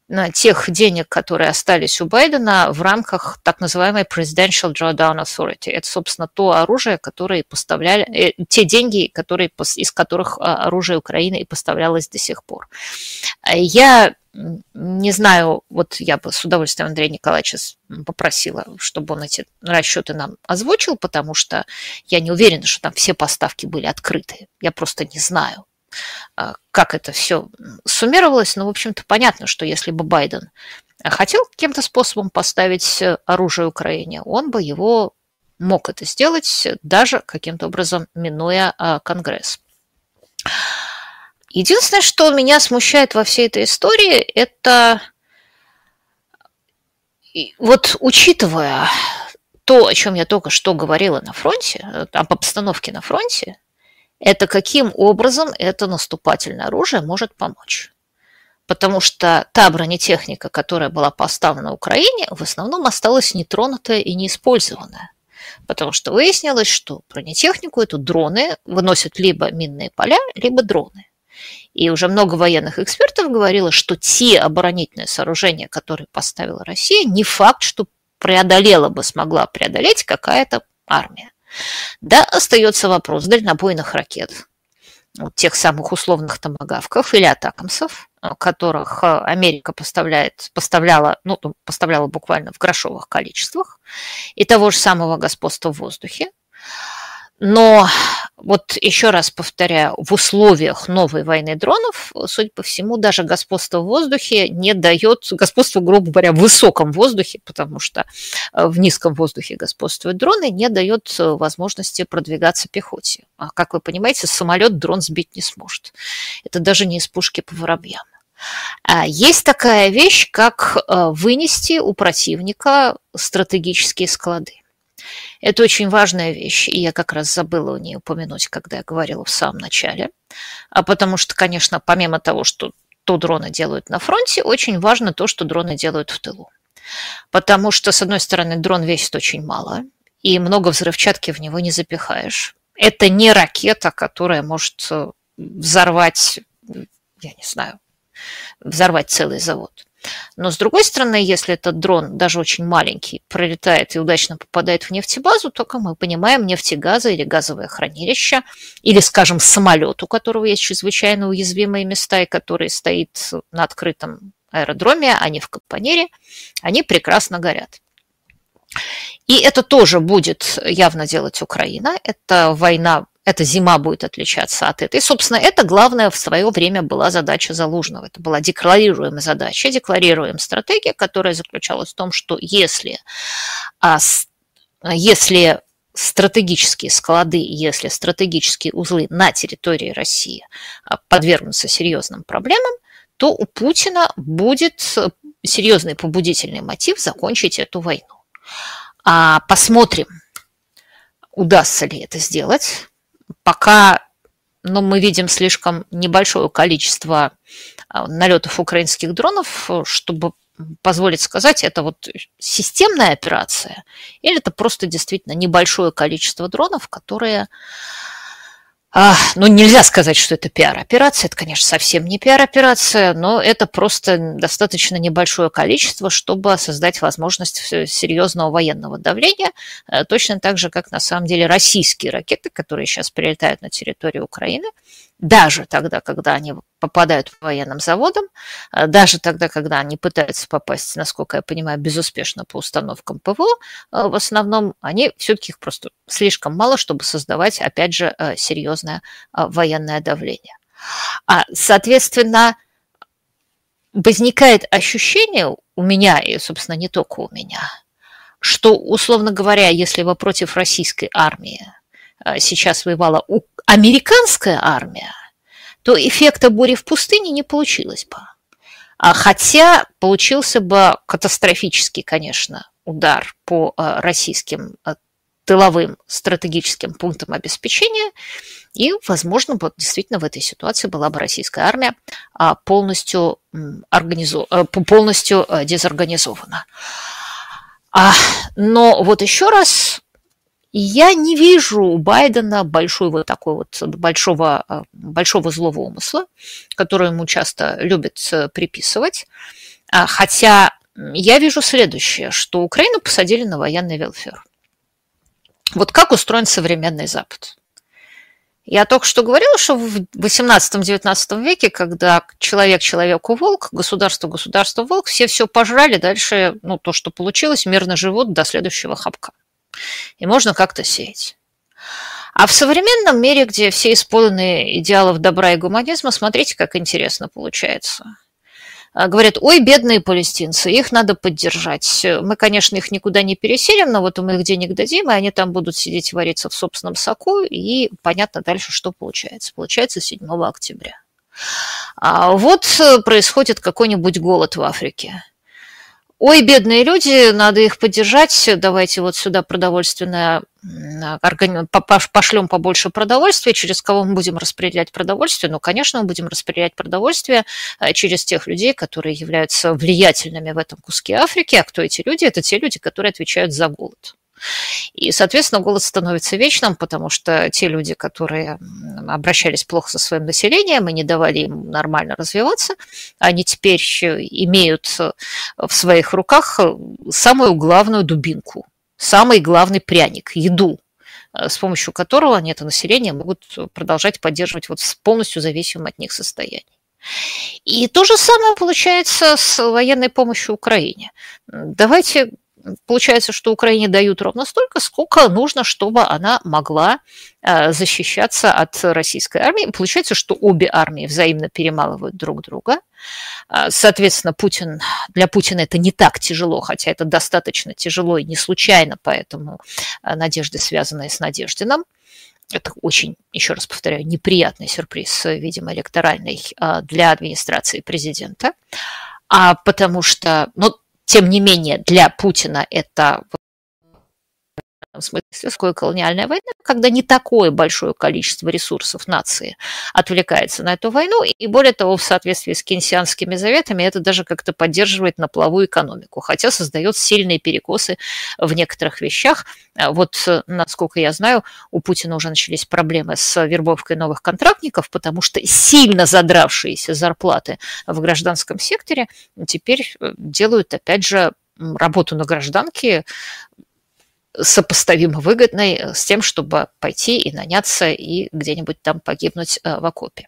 Speaker 1: тех денег, которые остались у Байдена в рамках так называемой Presidential Drawdown Authority. Это, собственно, то оружие, которое поставляли, те деньги, которые, из которых оружие Украины и поставлялось до сих пор. Я не знаю, вот я бы с удовольствием Андрея Николаевича попросила, чтобы он эти расчеты нам озвучил, потому что я не уверена, что там все поставки были открыты. Я просто не знаю, как это все суммировалось. Но, в общем-то, понятно, что если бы Байден хотел каким-то способом поставить оружие Украине, он бы его мог это сделать, даже каким-то образом минуя Конгресс. Единственное, что меня смущает во всей этой истории, это вот учитывая то, о чем я только что говорила на фронте, об обстановке на фронте, это каким образом это наступательное оружие может помочь. Потому что та бронетехника, которая была поставлена Украине, в основном осталась нетронутая и неиспользованная. Потому что выяснилось, что бронетехнику эту дроны выносят либо минные поля, либо дроны. И уже много военных экспертов говорило, что те оборонительные сооружения, которые поставила Россия, не факт, что смогла преодолеть какая-то армия. Да, остается вопрос дальнобойных ракет, вот тех самых условных томагавков или атакамсов, которых Америка поставляла буквально в грошовых количествах, и того же самого господства в воздухе. Но вот еще раз повторяю, в условиях новой войны дронов, судя по всему, даже господство в воздухе не дает, господство, грубо говоря, в высоком воздухе, потому что в низком воздухе господствуют дроны, не дает возможности продвигаться пехоте. А, как вы понимаете, самолет дрон сбить не сможет. Это даже не из пушки по воробьям. Есть такая вещь, как вынести у противника стратегические склады. Это очень важная вещь, и я как раз забыла о ней упомянуть, когда я говорила в самом начале. Потому что, конечно, помимо того, что дроны делают на фронте, очень важно то, что дроны делают в тылу. Потому что, с одной стороны, дрон весит очень мало, и много взрывчатки в него не запихаешь. Это не ракета, которая может взорвать, я не знаю, взорвать целый завод. Но, с другой стороны, если этот дрон, даже очень маленький, пролетает и удачно попадает в нефтебазу, то, как мы понимаем, нефтегазы или газовое хранилище, или, скажем, самолет, у которого есть чрезвычайно уязвимые места и который стоит на открытом аэродроме, а не в капонире, они прекрасно горят. И это тоже будет явно делать Украина. Это война, эта зима будет отличаться от этой. И, собственно, это главная в свое время была задача Залужного. Это была декларируемая задача, декларируемая стратегия, которая заключалась в том, что если стратегические склады, если стратегические узлы на территории России подвергнутся серьезным проблемам, то у Путина будет серьезный побудительный мотив закончить эту войну. Посмотрим, удастся ли это сделать. Пока мы видим слишком небольшое количество налетов украинских дронов, чтобы позволить сказать, это вот системная операция или это просто действительно небольшое количество дронов, которые... нельзя сказать, что это пиар-операция. Это, конечно, совсем не пиар-операция, но это просто достаточно небольшое количество, чтобы создать возможность серьезного военного давления, точно так же, как на самом деле российские ракеты, которые сейчас прилетают на территорию Украины, даже тогда, когда они попадают по военным заводам, даже тогда, когда они пытаются попасть, насколько я понимаю, безуспешно по установкам ПВО, в основном они все-таки их просто слишком мало, чтобы создавать, опять же, серьезное военное давление. Соответственно, возникает ощущение у меня, и, собственно, не только у меня, что, условно говоря, если бы против российской армии сейчас воевала американская армия, то эффекта бури в пустыне не получилось бы. Хотя получился бы катастрофический, конечно, удар по российским тыловым стратегическим пунктам обеспечения, и, возможно, действительно в этой ситуации была бы российская армия полностью дезорганизована. Но вот еще раз, я не вижу у Байдена большого злого умысла, который ему часто любят приписывать. Хотя я вижу следующее, что Украину посадили на военный велфер. Вот как устроен современный Запад? Я только что говорила, что в XVIII-XIX веке, когда человек человеку волк, государство государству волк, все пожрали, дальше, ну, то, что получилось, мирно живут до следующего хапка. И можно как-то сеять. А в современном мире, где все исполнены идеалов добра и гуманизма, смотрите, как интересно получается. Говорят, ой, бедные палестинцы, их надо поддержать. Мы, конечно, их никуда не переселим, но вот мы их денег дадим, и они там будут сидеть вариться в собственном соку, и понятно дальше, что получается. Получается 7 октября. А вот происходит какой-нибудь голод в Африке. Ой, бедные люди, надо их поддержать, давайте вот сюда продовольственное, пошлем побольше продовольствия, через кого мы будем распределять продовольствие? Ну, конечно, мы будем распределять продовольствие через тех людей, которые являются влиятельными в этом куске Африки. А кто эти люди? Это те люди, которые отвечают за голод. И, соответственно, голод становится вечным, потому что те люди, которые обращались плохо со своим населением и не давали им нормально развиваться, они теперь имеют в своих руках самую главную дубинку, самый главный пряник, еду, с помощью которого они это население могут продолжать поддерживать вот в полностью зависимом от них состоянии. И то же самое получается с военной помощью Украине. Давайте. Получается, что Украине дают ровно столько, сколько нужно, чтобы она могла защищаться от российской армии. Получается, что обе армии взаимно перемалывают друг друга. Соответственно, для Путина это не так тяжело, хотя это достаточно тяжело и не случайно, поэтому надежды, связанные с Надеждиным. Это очень, еще раз повторяю, неприятный сюрприз, видимо, электоральный для администрации президента. Потому что, тем не менее, для Путина это в смысле колониальная война, когда не такое большое количество ресурсов нации отвлекается на эту войну, и более того, в соответствии с Кейнсианскими заветами, это даже как-то поддерживает на плаву экономику, хотя создает сильные перекосы в некоторых вещах. Вот, насколько я знаю, у Путина уже начались проблемы с вербовкой новых контрактников, потому что сильно задравшиеся зарплаты в гражданском секторе теперь делают, опять же, работу на гражданке сопоставимо выгодной с тем, чтобы пойти и наняться и где-нибудь там погибнуть в окопе.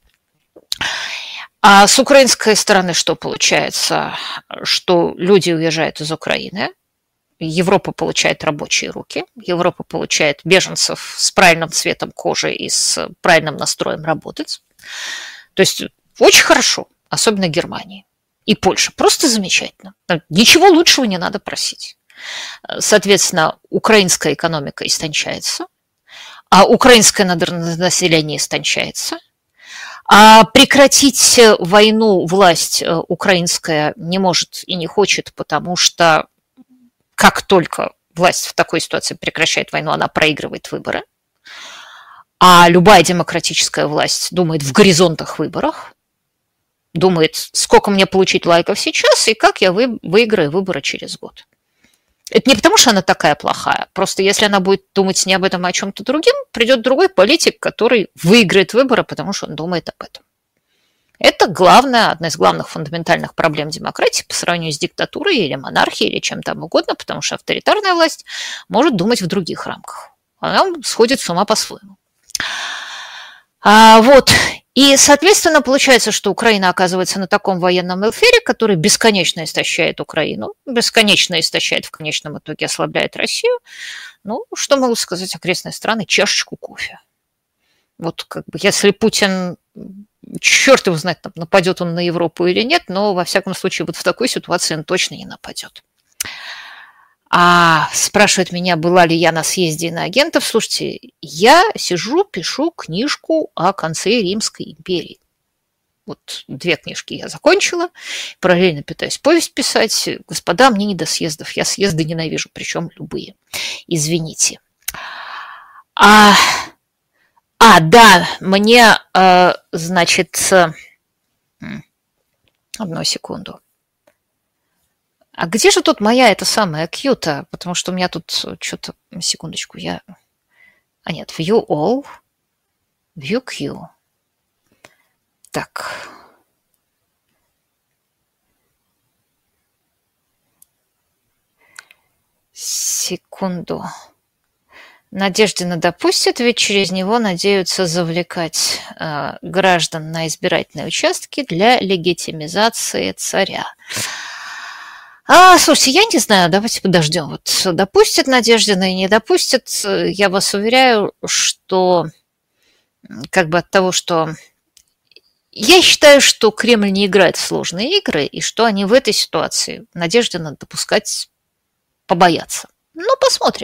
Speaker 1: А с украинской стороны что получается? Что люди уезжают из Украины, Европа получает рабочие руки, Европа получает беженцев с правильным цветом кожи и с правильным настроем работать. То есть очень хорошо, особенно Германии и Польша. Просто замечательно. Ничего лучшего не надо просить. Соответственно, украинская экономика истончается, а украинское население истончается. А прекратить войну власть украинская не может и не хочет, потому что как только власть в такой ситуации прекращает войну, она проигрывает выборы. А любая демократическая власть думает в горизонтах выборов, думает, сколько мне получить лайков сейчас и как я выиграю выборы через год. Это не потому, что она такая плохая. Просто если она будет думать не об этом, а о чем-то другим, придет другой политик, который выиграет выборы, потому что он думает об этом. Это одна из главных фундаментальных проблем демократии по сравнению с диктатурой или монархией или чем там угодно, потому что авторитарная власть может думать в других рамках. Она сходит с ума по-своему. Вот. И, соответственно, получается, что Украина оказывается на таком военном welfare, который бесконечно истощает Украину, бесконечно истощает, в конечном итоге ослабляет Россию. Ну, что могу сказать окрестные страны? Чашечку кофе. Вот как бы, если Путин, черт его знает, нападет он на Европу или нет, но, во всяком случае, вот в такой ситуации он точно не нападет. Спрашивает меня, была ли я на съезде иноагентов. Слушайте, я сижу, пишу книжку о конце Римской империи. Вот 2 книжки я закончила, параллельно пытаюсь повесть писать. Господа, мне не до съездов, я съезды ненавижу, причем любые. Извините. Да, мне, значит, одну секунду. А где же тут моя эта самая Q-то? Потому что у меня тут что-то... Секундочку, нет, View All, View Q. Так. секунду. Надеждина допустит, ведь через него надеются завлекать граждан на избирательные участки для легитимизации царя. Слушайте, я не знаю, давайте подождем. Вот допустит Надеждина и не допустит, я вас уверяю, что как бы от того, что... Я считаю, что Кремль не играет в сложные игры, и что они в этой ситуации Надеждина допускать побоятся. Ну, посмотрим.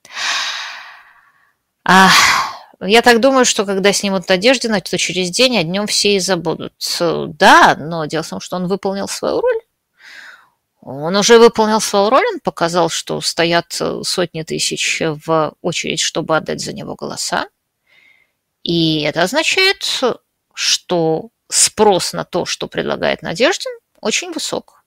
Speaker 1: Я так думаю, что когда снимут Надеждина, то через день, а днем все и забудут. Да, но дело в том, что он выполнил свою роль. Он уже выполнил свою роль, он показал, что стоят сотни тысяч в очередь, чтобы отдать за него голоса. И это означает, что спрос на то, что предлагает Надеждин, очень высок.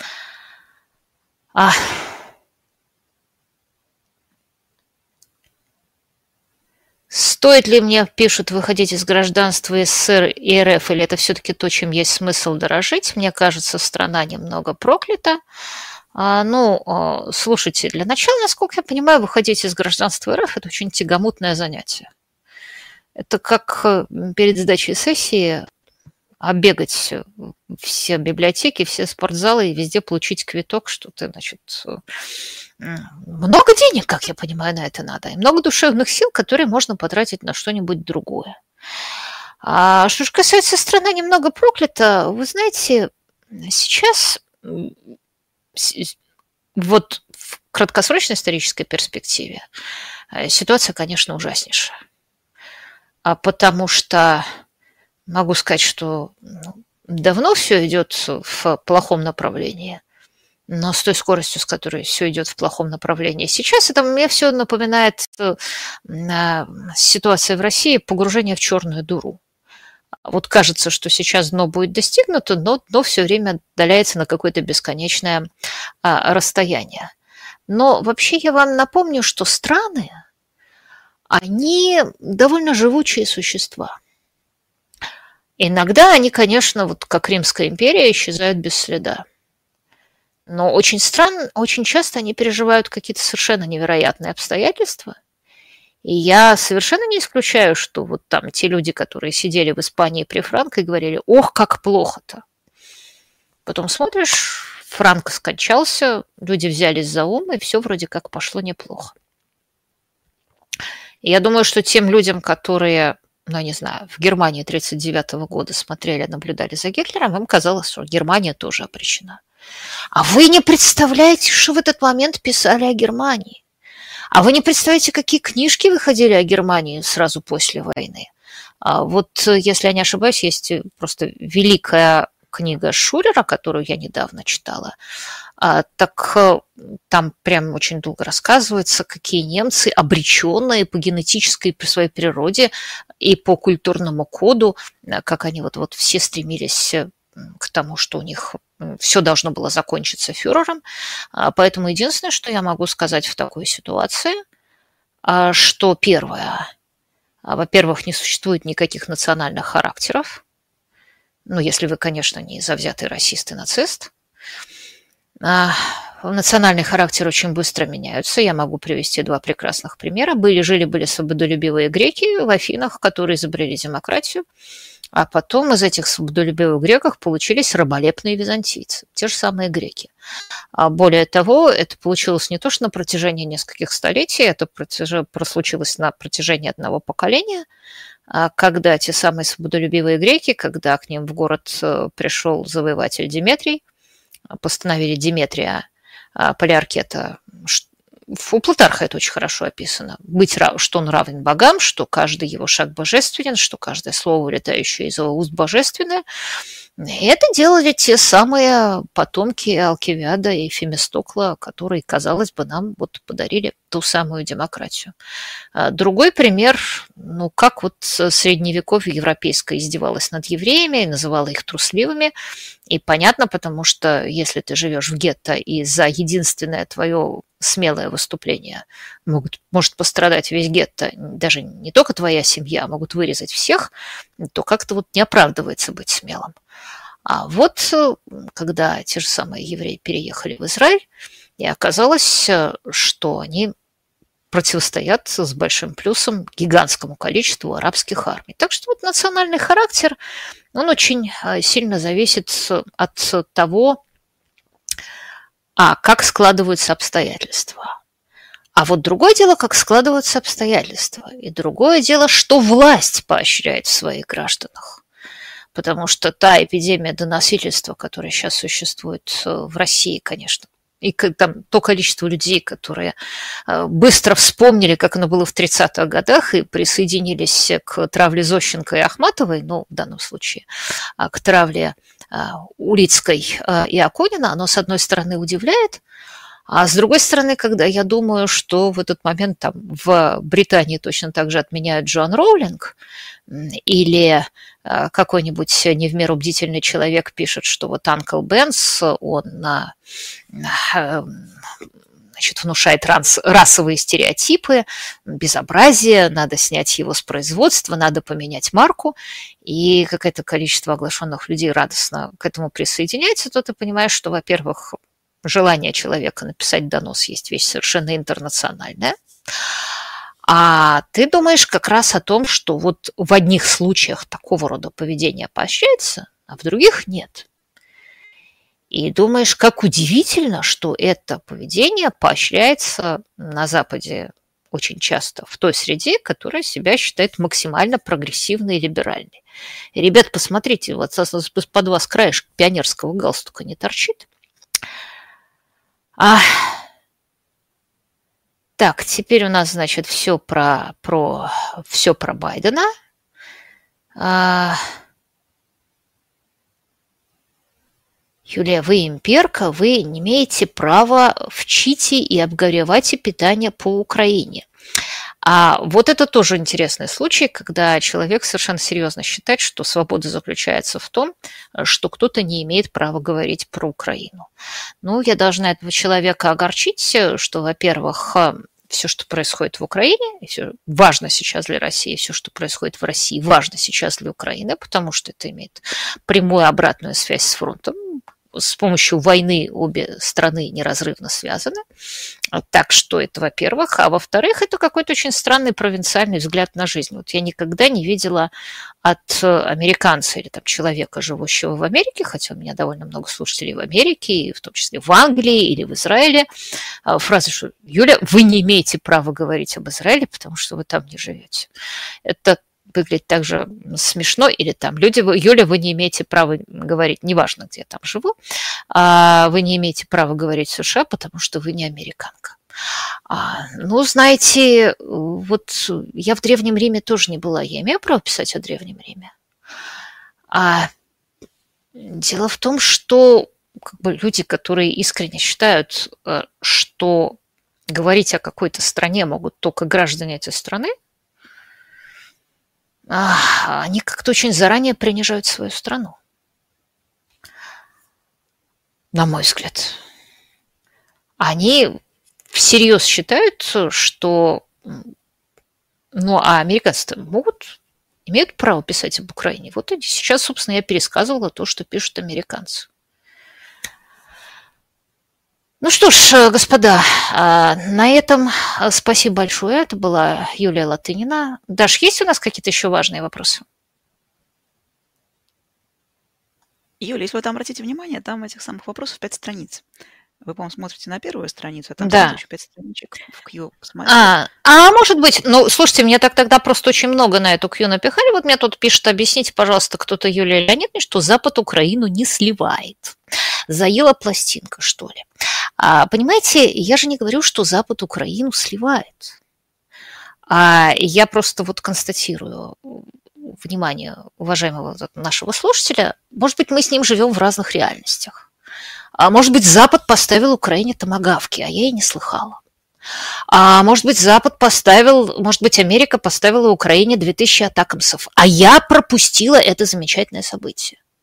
Speaker 1: Стоит ли мне, пишут, выходить из гражданства СССР и РФ, или это все-таки то, чем есть смысл дорожить? Мне кажется, страна немного проклята. Слушайте, для начала, насколько я понимаю, выходить из гражданства РФ – это очень тягомотное занятие. Это как перед сдачей сессии оббегать все библиотеки, все спортзалы и везде получить квиток, что ты, значит, много денег, как я понимаю, на это надо, и много душевных сил, которые можно потратить на что-нибудь другое. Что же касается страны немного проклята, вы знаете, сейчас вот в краткосрочной исторической перспективе ситуация, конечно, ужаснейшая. Потому что могу сказать, что давно все идет в плохом направлении, но с той скоростью, с которой все идет в плохом направлении сейчас, это мне все напоминает ситуация в России, погружение в черную дыру. Вот кажется, что сейчас дно будет достигнуто, но дно все время отдаляется на какое-то бесконечное расстояние. Но вообще я вам напомню, что страны, они довольно живучие существа. Иногда они, конечно, вот как Римская империя, исчезают без следа. Но очень часто они переживают какие-то совершенно невероятные обстоятельства. И я совершенно не исключаю, что вот там те люди, которые сидели в Испании при Франко и говорили: ох, как плохо-то. Потом смотришь, Франко скончался, люди взялись за ум, и все вроде как пошло неплохо. И я думаю, что тем людям, которые, не знаю, в Германии 1939 года смотрели, наблюдали за Гитлером, им казалось, что Германия тоже обречена. А вы не представляете, что в этот момент писали о Германии. А вы не представляете, какие книжки выходили о Германии сразу после войны. Вот, если я не ошибаюсь, есть просто великая книга Шурера, которую я недавно читала. Так там прям очень долго рассказывается, какие немцы, обреченные по генетической по своей природе и по культурному коду, как они вот все стремились к тому, что у них все должно было закончиться фюрером. Поэтому единственное, что я могу сказать в такой ситуации, что первое, во-первых, не существует никаких национальных характеров, если вы, конечно, не завзятый расист и нацист. Национальный характер очень быстро меняются. Я могу привести два прекрасных примера. Жили-были свободолюбивые греки в Афинах, которые изобрели демократию, а потом из этих свободолюбивых греков получились раболепные византийцы, те же самые греки. Более того, это получилось не то, что на протяжении нескольких столетий, это случилось на протяжении одного поколения, когда те самые свободолюбивые греки, когда к ним в город пришел завоеватель Деметрий, постановили Деметрия Полиаркета. У Плутарха это очень хорошо описано. Что он равен богам, что каждый его шаг божественен, что каждое слово, вылетающее из его уст, божественное. И это делали те самые потомки Алкивиада и Фемистокла, которые, казалось бы, нам вот подарили ту самую демократию. Другой пример, как вот средневековье европейское издевалось над евреями и называло их трусливыми. И понятно, потому что если ты живешь в гетто и за единственное твое смелое выступление может пострадать весь гетто, даже не только твоя семья, могут вырезать всех, то как-то вот не оправдывается быть смелым. А вот когда те же самые евреи переехали в Израиль, И оказалось, что они противостоят с большим плюсом гигантскому количеству арабских армий. Так что вот национальный характер, он очень сильно зависит от того, как складываются обстоятельства. А вот другое дело, как складываются обстоятельства. И другое дело, что власть поощряет в своих гражданах. Потому что та эпидемия доносительства, которая сейчас существует в России, конечно, и там то количество людей, которые быстро вспомнили, как оно было в 30-х годах, и присоединились к травле Зощенко и Ахматовой, ну, в данном случае, к травле Улицкой и Акунина, оно, с одной стороны, удивляет, а с другой стороны, когда я думаю, что в этот момент там в Британии точно так же отменяют Джоан Роулинг, или какой-нибудь не в меру бдительный человек пишет, что вот Анкл Бенс, он значит, внушает расовые стереотипы, безобразие, надо снять его с производства, надо поменять марку, и какое-то количество оглашенных людей радостно к этому присоединяется, то ты понимаешь, что, во-первых, желание человека написать донос есть вещь совершенно интернациональная, а ты думаешь как раз о том, что вот в одних случаях такого рода поведение поощряется, а в других нет. И думаешь, как удивительно, что это поведение поощряется на Западе очень часто в той среде, которая себя считает максимально прогрессивной и либеральной. И, ребят, посмотрите, вот под вас краешек пионерского галстука не торчит. Так, теперь у нас, значит, все про Байдена. Юлия, вы имперка, вы не имеете права вчите и обогревать питание по Украине. А вот это тоже интересный случай, когда человек совершенно серьезно считает, что свобода заключается в том, что кто-то не имеет права говорить про Украину. Ну, я должна этого человека огорчить, что, во-первых, все, что происходит в Украине, и все важно сейчас для России, все, что происходит в России, важно сейчас для Украины, потому что это имеет прямую обратную связь с фронтом. С помощью войны обе страны неразрывно связаны. Так что это, во-первых. А во-вторых, это какой-то очень странный провинциальный взгляд на жизнь. Вот я никогда не видела от американца или там человека, живущего в Америке, хотя у меня довольно много слушателей в Америке, и в том числе в Англии или в Израиле, фразы, что «Юля, вы не имеете права говорить об Израиле, потому что вы там не живете». Это выглядит так же смешно, или там люди, Юля, вы не имеете права говорить, неважно, где я там живу, вы не имеете права говорить в США, потому что вы не американка. Ну, знаете, вот я в Древнем Риме тоже не была, я имею право писать о Древнем Риме. Дело в том, что как бы, люди, которые искренне считают, что говорить о какой-то стране могут только граждане этой страны, они как-то очень заранее принижают свою страну. На мой взгляд. Они всерьез считают, что американцы имеют право писать об Украине. Вот и сейчас, собственно, я пересказывала то, что пишут американцы. Ну что ж, господа, на этом спасибо большое. Это была Юлия Латынина. Даш, есть у нас какие-то еще важные вопросы?
Speaker 2: Юля, если вы там обратите внимание, там этих самых вопросов 5 страниц. Вы, по-моему, смотрите на первую страницу, а там еще 5 страничек в Q.
Speaker 1: Может быть. Ну, слушайте, мне тогда просто очень много на эту Q напихали. Вот мне тут пишет, объясните, пожалуйста, кто-то Юлия Леонидовна, что Запад Украину не сливает. Заела пластинка, что ли? Понимаете, я же не говорю, что Запад Украину сливает. Я просто вот констатирую, внимание уважаемого нашего слушателя, может быть, мы с ним живем в разных реальностях. Может быть, Запад поставил Украине томагавки, а я и не слыхала. Может быть, может быть, Америка поставила Украине 2000 атакамсов, а я пропустила это замечательное событие.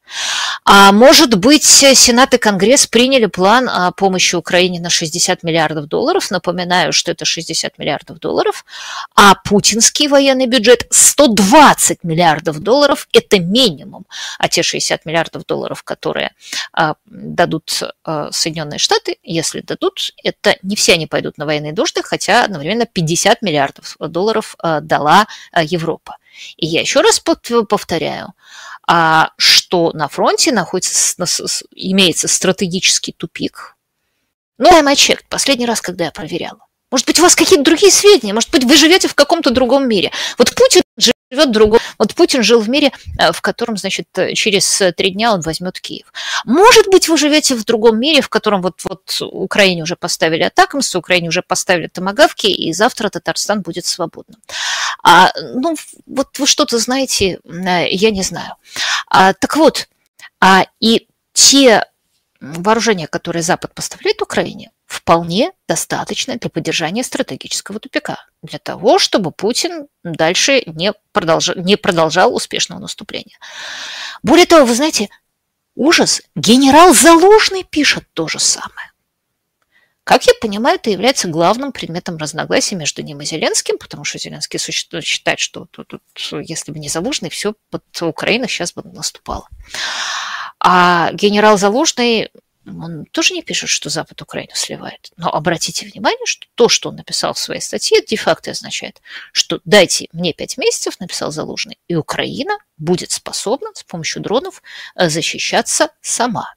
Speaker 1: А может быть, Сенат и Конгресс приняли план о помощи Украине на 60 миллиардов долларов. Напоминаю, что это 60 миллиардов долларов, а путинский военный бюджет 120 миллиардов долларов – это минимум. А те 60 миллиардов долларов, которые дадут Соединенные Штаты, если дадут, это не все они пойдут на военные нужды, хотя одновременно 50 миллиардов долларов дала Европа. И я еще раз повторяю, что на фронте имеется стратегический тупик. Ну, I checked, последний раз, когда я проверяла. Может быть, у вас какие-то другие сведения, может быть, вы живете в каком-то другом мире. Вот Путин живет в другом. Вот Путин жил в мире, в котором, значит, через 3 дня он возьмет Киев. Может быть, вы живете в другом мире, в котором вот Украине уже поставили атакамсы, Украине уже поставили томагавки, и завтра Татарстан будет свободным. Ну, вот вы что-то знаете, я не знаю. Так вот, и те вооружения, которые Запад поставляет Украине, вполне достаточно для поддержания стратегического тупика, для того, чтобы Путин дальше не продолжал успешного наступления. Более того, вы знаете, ужас, генерал Залужный пишет то же самое. Как я понимаю, это является главным предметом разногласий между ним и Зеленским, потому что Зеленский считает, что если бы не Залужный, все под Украина сейчас бы наступала. А генерал Залужный, он тоже не пишет, что Запад Украину сливает. Но обратите внимание, что то, что он написал в своей статье, де-факто означает, что дайте мне 5 месяцев, написал Залужный, и Украина будет способна с помощью дронов защищаться сама.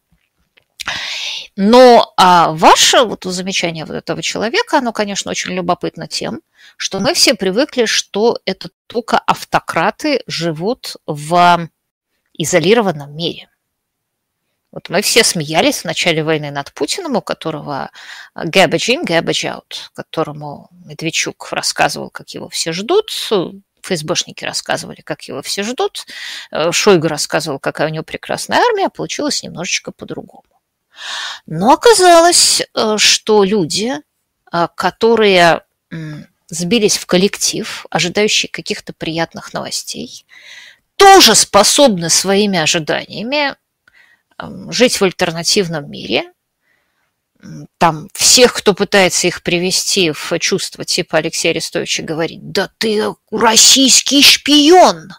Speaker 1: Но ваше замечание этого человека, оно, конечно, очень любопытно тем, что мы все привыкли, что это только автократы живут в изолированном мире. Вот мы все смеялись в начале войны над Путиным, у которого garbage in, garbage out, которому Медведчук рассказывал, как его все ждут, ФСБшники рассказывали, как его все ждут, Шойгу рассказывал, какая у него прекрасная армия, а получилось немножечко по-другому. Но оказалось, что люди, которые сбились в коллектив, ожидающий каких-то приятных новостей, тоже способны своими ожиданиями жить в альтернативном мире. Там всех, кто пытается их привести в чувство типа Алексея Арестовича, говорит: да ты российский шпион!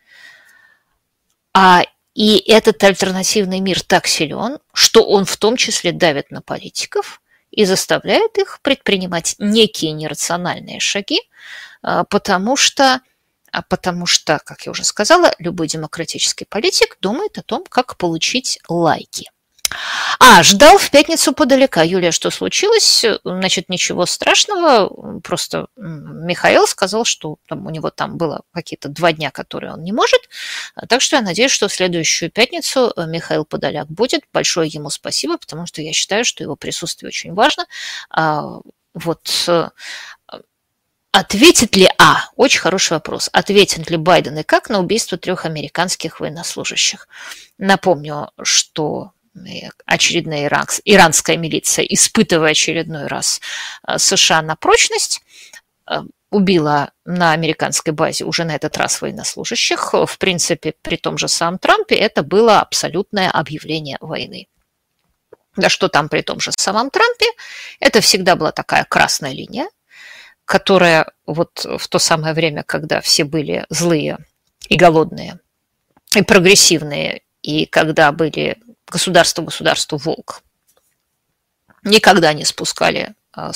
Speaker 1: И этот альтернативный мир так силен, что он в том числе давит на политиков и заставляет их предпринимать некие нерациональные шаги, потому что, как я уже сказала, любой демократический политик думает о том, как получить лайки. Ждал в пятницу подалека. Юлия, что случилось? Значит, ничего страшного. Просто Михаил сказал, что у него там было какие-то 2 дня, которые он не может. Так что я надеюсь, что в следующую пятницу Михаил Подоляк будет. Большое ему спасибо, потому что я считаю, что его присутствие очень важно. Ответит ли очень хороший вопрос. Ответит ли Байден и как на убийство 3 американских военнослужащих? Напомню, что очередная иранская милиция, испытывая очередной раз США на прочность, убила на американской базе уже на этот раз военнослужащих. В принципе, при том же самом Трампе это было абсолютное объявление войны. Да что там при том же самом Трампе, это всегда была такая красная линия, которая вот в то самое время, когда все были злые и голодные, и прогрессивные, и когда были государству волк, никогда не спускали.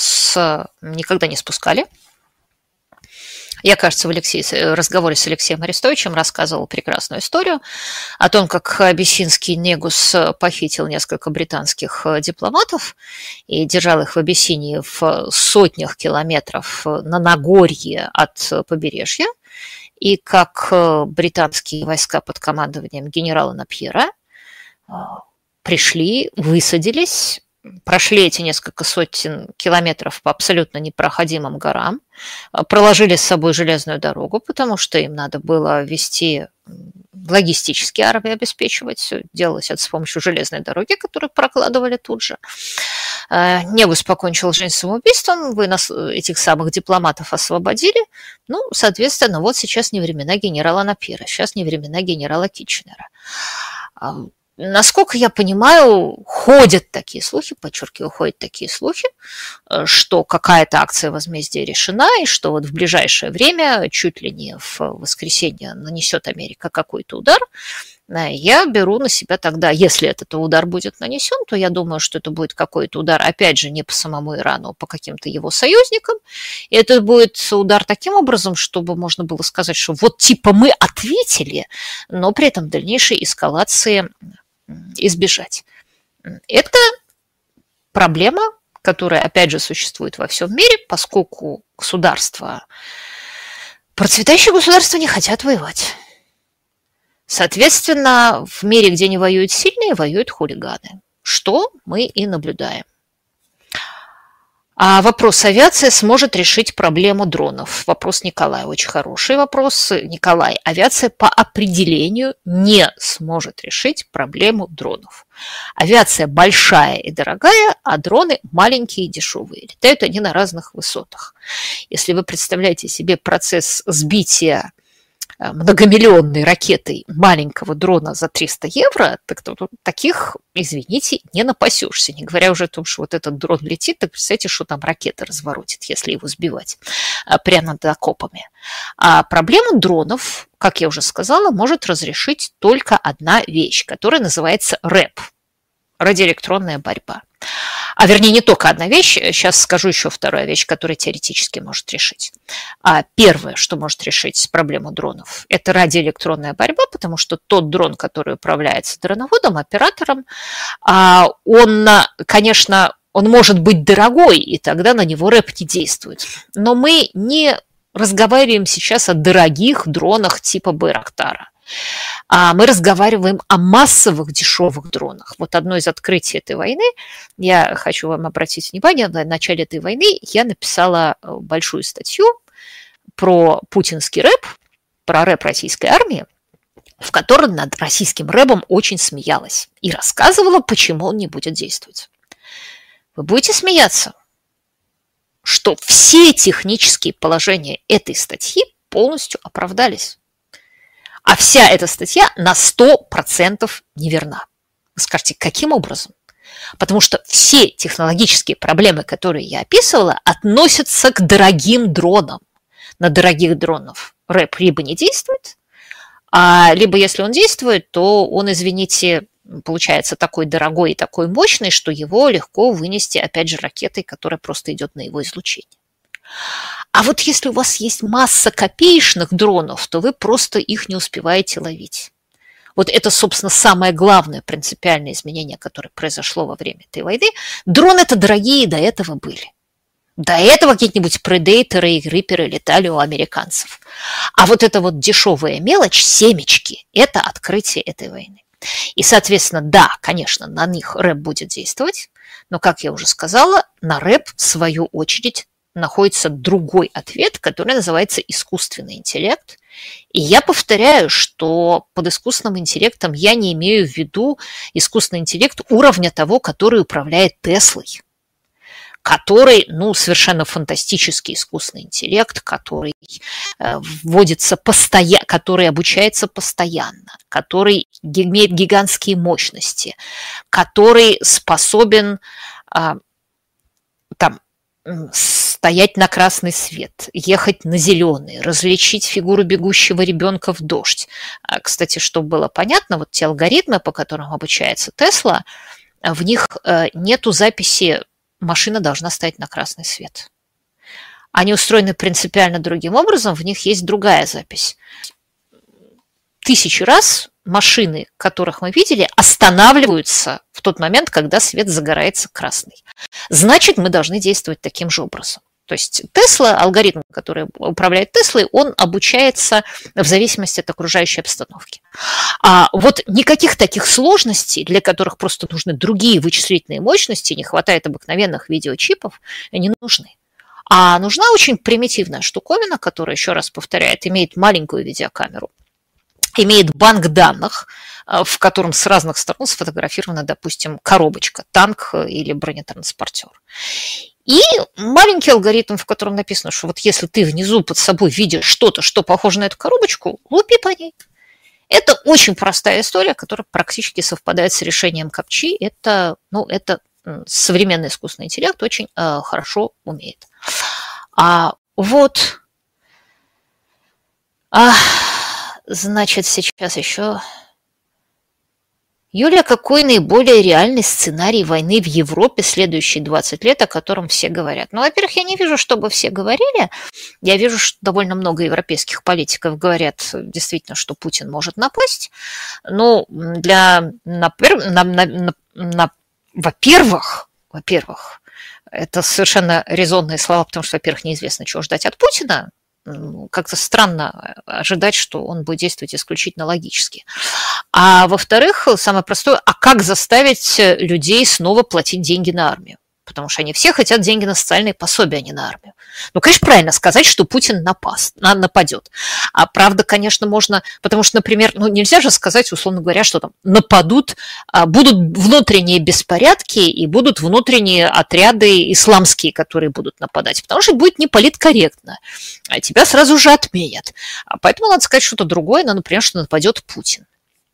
Speaker 1: Я, кажется, в разговоре с Алексеем Арестовичем рассказывала прекрасную историю о том, как абиссинский негус похитил несколько британских дипломатов и держал их в Абиссинии в сотнях километров на Нагорье от побережья, и как британские войска под командованием генерала Напьера пришли, высадились, прошли эти несколько сотен километров по абсолютно непроходимым горам, проложили с собой железную дорогу, потому что им надо было вести логистические армии, обеспечивать. Делалось это с помощью железной дороги, которую прокладывали тут же. Негус покончил жизнь самоубийством, вы этих самых дипломатов освободили. Соответственно, вот сейчас не времена генерала Напьера, сейчас не времена генерала Китченера. Насколько я понимаю, ходят такие слухи, подчеркиваю, ходят такие слухи, что какая-то акция возмездия решена, и что вот в ближайшее время, чуть ли не в воскресенье, нанесет Америка какой-то удар. Я беру на себя тогда, если этот удар будет нанесен, то я думаю, что это будет какой-то удар, опять же, не по самому Ирану, а по каким-то его союзникам. И это будет удар таким образом, чтобы можно было сказать, что вот типа мы ответили, но при этом дальнейшей эскалации избежать. Это проблема, которая, опять же, существует во всем мире, поскольку процветающие государства не хотят воевать. Соответственно, в мире, где не воюют сильные, воюют хулиганы, что мы и наблюдаем. А вопрос авиации сможет решить проблему дронов. Вопрос Николая очень хороший вопрос. Николай, авиация по определению не сможет решить проблему дронов. Авиация большая и дорогая, а дроны маленькие и дешевые. Летают они на разных высотах. Если вы представляете себе процесс сбития многомиллионной ракетой маленького дрона за 300 евро, так таких, извините, не напасешься. Не говоря уже о том, что вот этот дрон летит, так представьте, что там ракета разворотит, если его сбивать прямо над окопами. А проблему дронов, как я уже сказала, может разрешить только одна вещь, которая называется РЭП – радиоэлектронная борьба. А вернее, не только одна вещь, сейчас скажу еще вторая вещь, которая теоретически может решить. Первое, что может решить проблему дронов, это радиоэлектронная борьба, потому что тот дрон, который управляется дроноводом, оператором, он, конечно, он может быть дорогой, и тогда на него рэп не действует. Но мы не разговариваем сейчас о дорогих дронах типа Байрактара. Мы разговариваем о массовых дешевых дронах. Вот одно из открытий этой войны, я хочу вам обратить внимание, в начале этой войны я написала большую статью про путинский рэп, про рэп российской армии, в которой над российским рэпом очень смеялась и рассказывала, почему он не будет действовать. Вы будете смеяться, что все технические положения этой статьи полностью оправдались. А вся эта статья на 100% неверна. Вы скажете, каким образом? Потому что все технологические проблемы, которые я описывала, относятся к дорогим дронам. На дорогих дронов рэп либо не действует, либо если он действует, то он, извините, получается такой дорогой и такой мощный, что его легко вынести, опять же, ракетой, которая просто идет на его излучение. А вот если у вас есть масса копеечных дронов, то вы просто их не успеваете ловить. Вот это, собственно, самое главное принципиальное изменение, которое произошло во время этой войны. Дроны-то дорогие до этого были. До этого какие-нибудь предейторы и риперы летали у американцев. А вот эта вот дешевая мелочь, семечки, это открытие этой войны. И, соответственно, да, конечно, на них рэп будет действовать, но, как я уже сказала, на рэп, в свою очередь, находится другой ответ, который называется искусственный интеллект. И я повторяю, что под искусственным интеллектом я не имею в виду искусственный интеллект уровня того, который управляет Теслой, который, совершенно фантастический искусственный интеллект, который вводится постоянно, который обучается постоянно, который имеет гигантские мощности, который способен стоять на красный свет, ехать на зеленый, различить фигуру бегущего ребенка в дождь. Кстати, чтобы было понятно, вот те алгоритмы, по которым обучается Тесла, в них нету записи «машина должна стоять на красный свет». Они устроены принципиально другим образом, в них есть другая запись. 1000 раз машины, которых мы видели, останавливаются в тот момент, когда свет загорается красный. Значит, мы должны действовать таким же образом. То есть Тесла, алгоритм, который управляет Теслой, он обучается в зависимости от окружающей обстановки. А вот никаких таких сложностей, для которых просто нужны другие вычислительные мощности, не хватает обыкновенных видеочипов, не нужны. А нужна очень примитивная штуковина, которая, еще раз повторяю, имеет маленькую видеокамеру, имеет банк данных, в котором с разных сторон сфотографирована, допустим, коробочка, танк или бронетранспортер. И маленький алгоритм, в котором написано, что вот если ты внизу под собой видишь что-то, что похоже на эту коробочку, лупи по ней. Это очень простая история, которая практически совпадает с решением КАПЧИ. Это современный искусственный интеллект очень хорошо умеет. Значит, сейчас еще... Юля, какой наиболее реальный сценарий войны в Европе следующие 20 лет, о котором все говорят? Ну, во-первых, я не вижу, чтобы все говорили. Я вижу, что довольно много европейских политиков говорят действительно, что Путин может напасть. Ну, во-первых, это совершенно резонные слова, потому что, во-первых, неизвестно, чего ждать от Путина. Как-то странно ожидать, что он будет действовать исключительно логически. А во-вторых, самое простое, как заставить людей снова платить деньги на армию? Потому что они все хотят деньги на социальные пособия, а не на армию. Ну, конечно, правильно сказать, что Путин нападет. А правда, конечно, можно... Потому что, например, нельзя же сказать, условно говоря, что там нападут, будут внутренние беспорядки и будут внутренние отряды исламские, которые будут нападать. Потому что это будет неполиткорректно. А тебя сразу же отменят. Поэтому надо сказать что-то другое, например, что нападет Путин.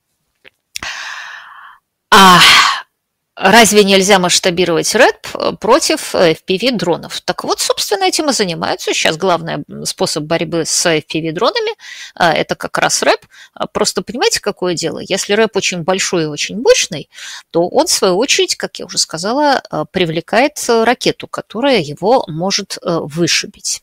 Speaker 1: Разве нельзя масштабировать рэп против FPV-дронов? Так вот, собственно, этим и занимаются. Сейчас главный способ борьбы с FPV-дронами – это как раз рэп. Просто понимаете, какое дело? Если рэп очень большой и очень мощный, то он, в свою очередь, как я уже сказала, привлекает ракету, которая его может вышибить.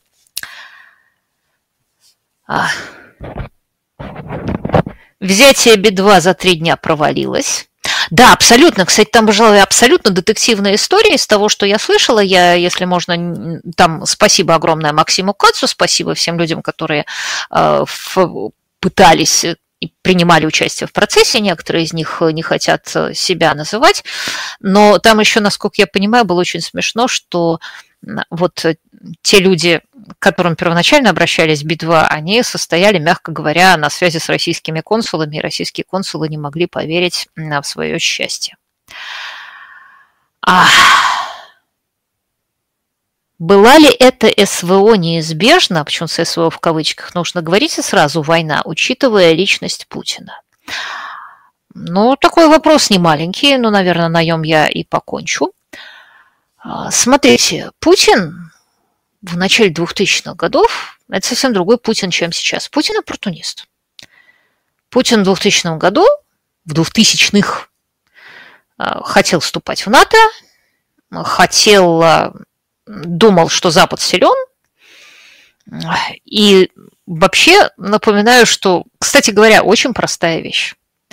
Speaker 1: Взятие Би-2 за 3 дня провалилось. Да, абсолютно. Кстати, там, пожалуй, абсолютно детективная история из того, что я слышала. Я, если можно, там спасибо огромное Максиму Кацу, спасибо всем людям, которые пытались и принимали участие в процессе. Некоторые из них не хотят себя называть. Но там еще, насколько я понимаю, было очень смешно, что вот те люди, к которым первоначально обращались Би-2, они состояли, мягко говоря, на связи с российскими консулами, и российские консулы не могли поверить в свое счастье. Была ли это СВО неизбежно, почему СВО в кавычках, нужно говорить и сразу война, учитывая личность Путина? Такой вопрос не маленький, но, наверное, на нем я и покончу. Смотрите, Путин в начале 2000-х годов – это совсем другой Путин, чем сейчас. Путин – оппортунист. Путин в 2000 году, в 2000-х, хотел вступать в НАТО, думал, что Запад силен. И вообще напоминаю, что, кстати говоря, очень простая вещь.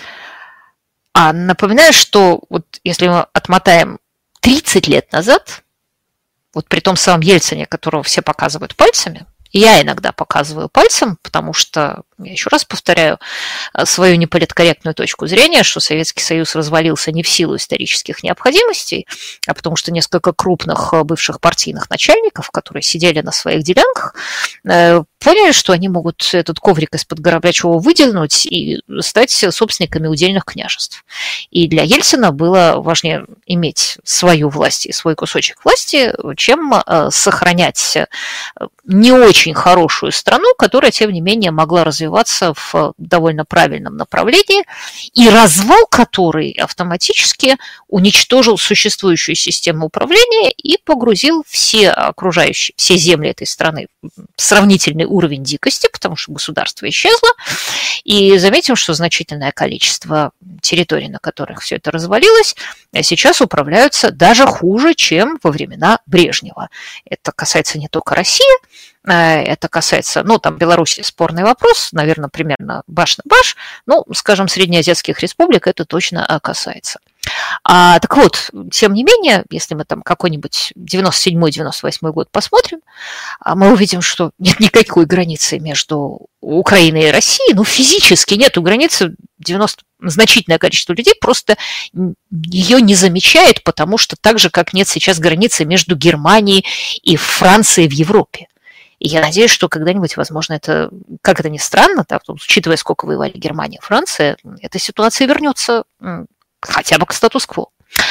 Speaker 1: Напоминаю, что вот если мы отмотаем 30 лет назад, вот при том самом Ельцине, которого все показывают пальцами, и я иногда показываю пальцем, потому что, я еще раз повторяю, свою неполиткорректную точку зрения, что Советский Союз развалился не в силу исторических необходимостей, а потому что несколько крупных бывших партийных начальников, которые сидели на своих делянках, поняли, что они могут этот коврик из-под Горбачева выдернуть и стать собственниками удельных княжеств. И для Ельцина было важнее иметь свою власть и свой кусочек власти, чем сохранять не очень хорошую страну, которая, тем не менее, могла развиваться в довольно правильном направлении, и развал которой автоматически уничтожил существующую систему управления и погрузил все земли этой страны в сравнительный уровень дикости, потому что государство исчезло. И заметим, что значительное количество территорий, на которых все это развалилось, сейчас управляются даже хуже, чем во времена Брежнева. Это касается не только России, это касается, там Беларуси спорный вопрос, наверное, примерно баш на баш, скажем, среднеазиатских республик это точно касается. Так вот, тем не менее, если мы там какой-нибудь 97-98 год посмотрим, мы увидим, что нет никакой границы между Украиной и Россией, физически нету границы, значительное количество людей просто ее не замечает, потому что так же, как нет сейчас границы между Германией и Францией в Европе. И я надеюсь, что когда-нибудь, возможно, это, как это ни странно, учитывая, сколько воевали Германия и Франция, эта ситуация вернется хотя бы к статус-кво.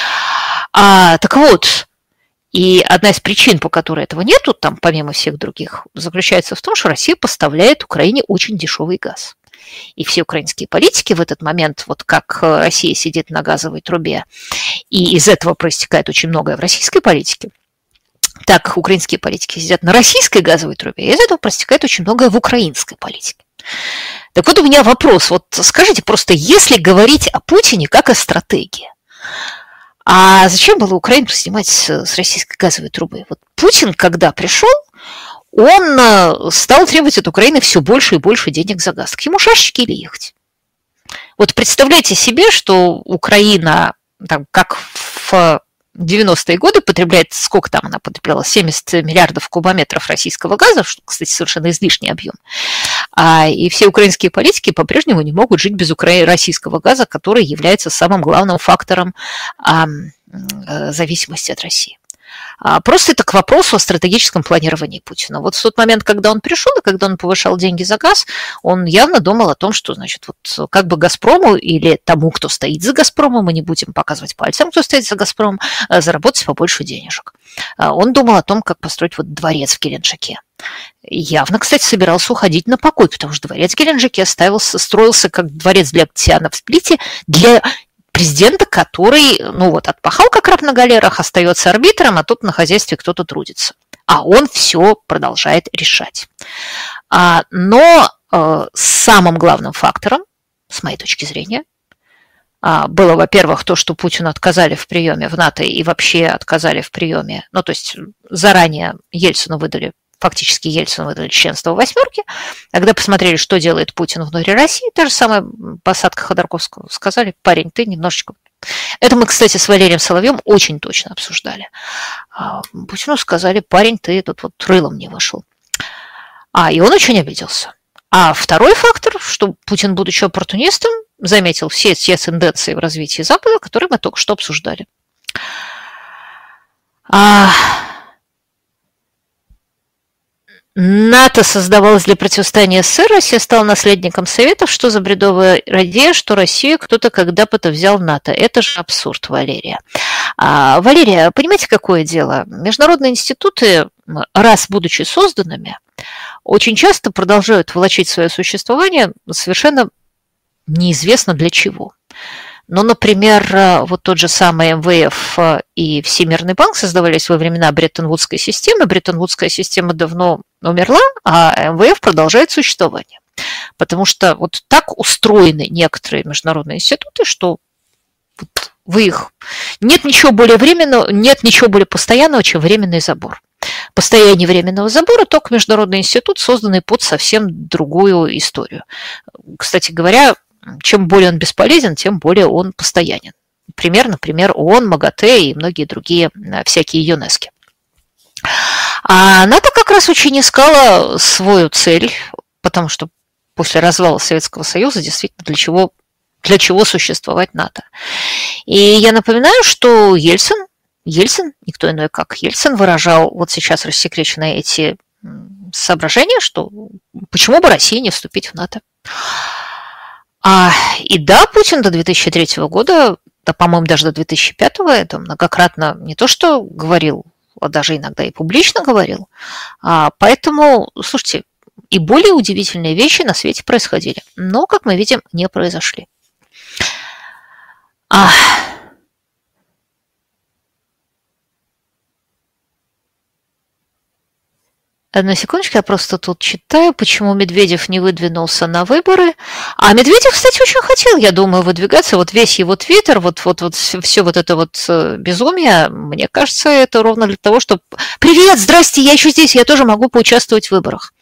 Speaker 1: Так вот, и одна из причин, по которой этого нету, помимо всех других, заключается в том, что Россия поставляет Украине очень дешевый газ. И все украинские политики в этот момент, вот как Россия сидит на газовой трубе, и из этого проистекает очень многое в российской политике, так украинские политики сидят на российской газовой трубе, и из этого проистекает очень многое в украинской политике. Так вот у меня вопрос. Вот скажите просто, если говорить о Путине как о стратегии, а зачем было Украину снимать с российской газовой трубы? Вот Путин, когда пришел, он стал требовать от Украины все больше и больше денег за газ. К ему шашечки или ехать? Вот представляйте себе, что Украина, там, как в 90-е годы, потребляет, сколько там она потребляла, 70 миллиардов кубометров российского газа, что, кстати, совершенно излишний объем. И все украинские политики по-прежнему не могут жить без российского газа, который является самым главным фактором зависимости от России. Просто это к вопросу о стратегическом планировании Путина. Вот в тот момент, когда он пришел и когда он повышал деньги за газ, он явно думал о том, что, значит, вот как бы «Газпрому» или тому, кто стоит за «Газпромом», мы не будем показывать пальцем, кто стоит за «Газпромом», заработать побольше денежек. Он думал о том, как построить вот дворец в Геленджике. Явно, кстати, собирался уходить на покой, потому что дворец в Геленджике строился как дворец для Октября в Сплите, для президента, который, ну вот, отпахал как раб на галерах, остается арбитром, а тут на хозяйстве кто-то трудится. А он все продолжает решать. Но самым главным фактором, с моей точки зрения, было, во-первых, то, что Путину отказали в приеме в НАТО и вообще отказали в приеме, ну, то есть заранее Ельцину выдали, фактически Ельцину выдали членство в «восьмерке». Когда посмотрели, что делает Путин внутри России, та же самая посадка Ходорковского, сказали: парень, ты немножечко... Это мы, кстати, с Валерием Соловьем очень точно обсуждали. Путину сказали: парень, ты тут вот рылом не вышел. И он очень обиделся. А второй фактор, что Путин, будучи оппортунистом, заметил все те тенденции в развитии Запада, которые мы только что обсуждали. НАТО создавалось для противостояния СССР, Россия стала наследником Советов. Что за бредовая идея, что Россию кто-то когда-то взял в НАТО? Это же абсурд, Валерия. Валерия, понимаете, какое дело? Международные институты, раз будучи созданными, очень часто продолжают волочить свое существование совершенно неизвестно для чего. Ну, например, вот тот же самый МВФ и Всемирный банк создавались во времена Бреттон-Вудской системы. Бреттон-Вудская система давно умерла, а МВФ продолжает существование. Потому что вот так устроены некоторые международные институты, что вы их... Нет ничего более временного, нет ничего более постоянного, чем временный забор. Постояние временного забора только международный институт, созданный под совсем другую историю. Кстати говоря, чем более он бесполезен, тем более он постоянен. Например, ООН, МАГАТЭ и многие другие всякие ЮНЕСКО. А НАТО как раз очень искала свою цель, потому что после развала Советского Союза действительно для чего существовать НАТО. И я напоминаю, что Ельцин, никто иной как Ельцин, выражал вот сейчас рассекреченные эти соображения, что почему бы России не вступить в НАТО. И да, Путин до 2003 года, да, по-моему, даже до 2005 это многократно не то что говорил, а даже иногда и публично говорил. Поэтому, слушайте, и более удивительные вещи на свете происходили, но, как мы видим, не произошли. Одну секундочку, я просто тут читаю, почему Медведев не выдвинулся на выборы. А Медведев, кстати, очень хотел, я думаю, выдвигаться. Вот весь его твиттер, вот все вот это вот безумие, мне кажется, это ровно для того, чтобы... Привет, здрасте, я еще здесь, я тоже могу поучаствовать в выборах.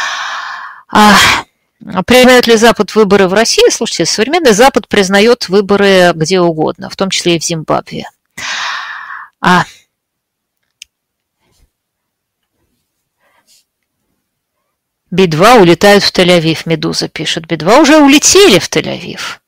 Speaker 1: Принимает ли Запад выборы в России? Слушайте, современный Запад признает выборы где угодно, в том числе и в Зимбабве. Би-2 улетают в Тель-Авив, Медуза пишет. Би-2 уже улетели в Тель-Авив.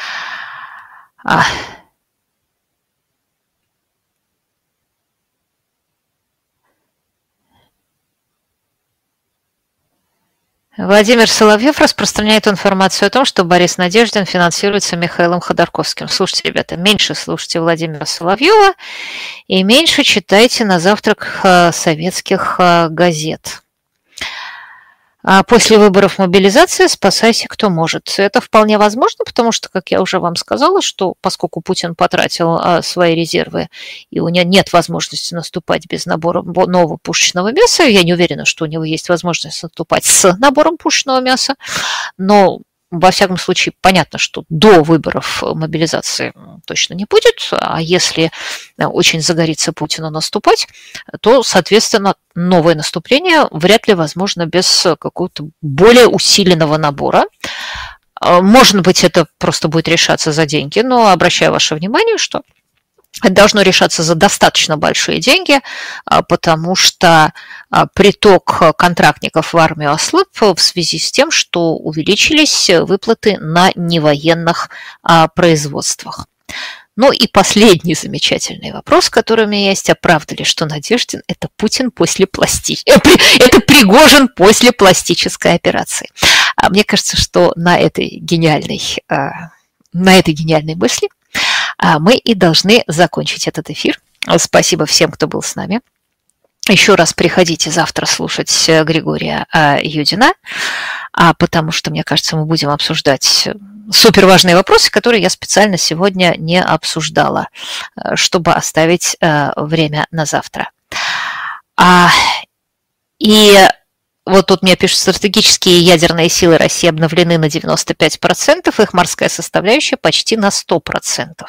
Speaker 1: Владимир Соловьев распространяет информацию о том, что Борис Надеждин финансируется Михаилом Ходорковским. Слушайте, ребята, меньше слушайте Владимира Соловьева и меньше читайте на завтрак советских газет. после выборов мобилизация, спасайся кто может. Это вполне возможно, потому что, как я уже вам сказала, что поскольку Путин потратил свои резервы, и у него нет возможности наступать без набора нового пушечного мяса, я не уверена, что у него есть возможность наступать с набором пушечного мяса, но во всяком случае, понятно, что до выборов мобилизации точно не будет, а если очень загорится Путину наступать, то, соответственно, новое наступление вряд ли возможно без какого-то более усиленного набора. Может быть, это просто будет решаться за деньги, но обращаю ваше внимание, что это должно решаться за достаточно большие деньги, потому что приток контрактников в армию ослаб в связи с тем, что увеличились выплаты на невоенных производствах. Ну и последний замечательный вопрос, который у меня есть. А правда ли, что Надеждин – это Путин после это Пригожин после пластической операции? Мне кажется, что на этой гениальной мысли мы и должны закончить этот эфир. Спасибо всем, кто был с нами. Еще раз приходите завтра слушать Григория Юдина, потому что, мне кажется, мы будем обсуждать суперважные вопросы, которые я специально сегодня не обсуждала, чтобы оставить время на завтра. И вот тут мне пишут, стратегические ядерные силы России обновлены на 95%, их морская составляющая почти на 100%.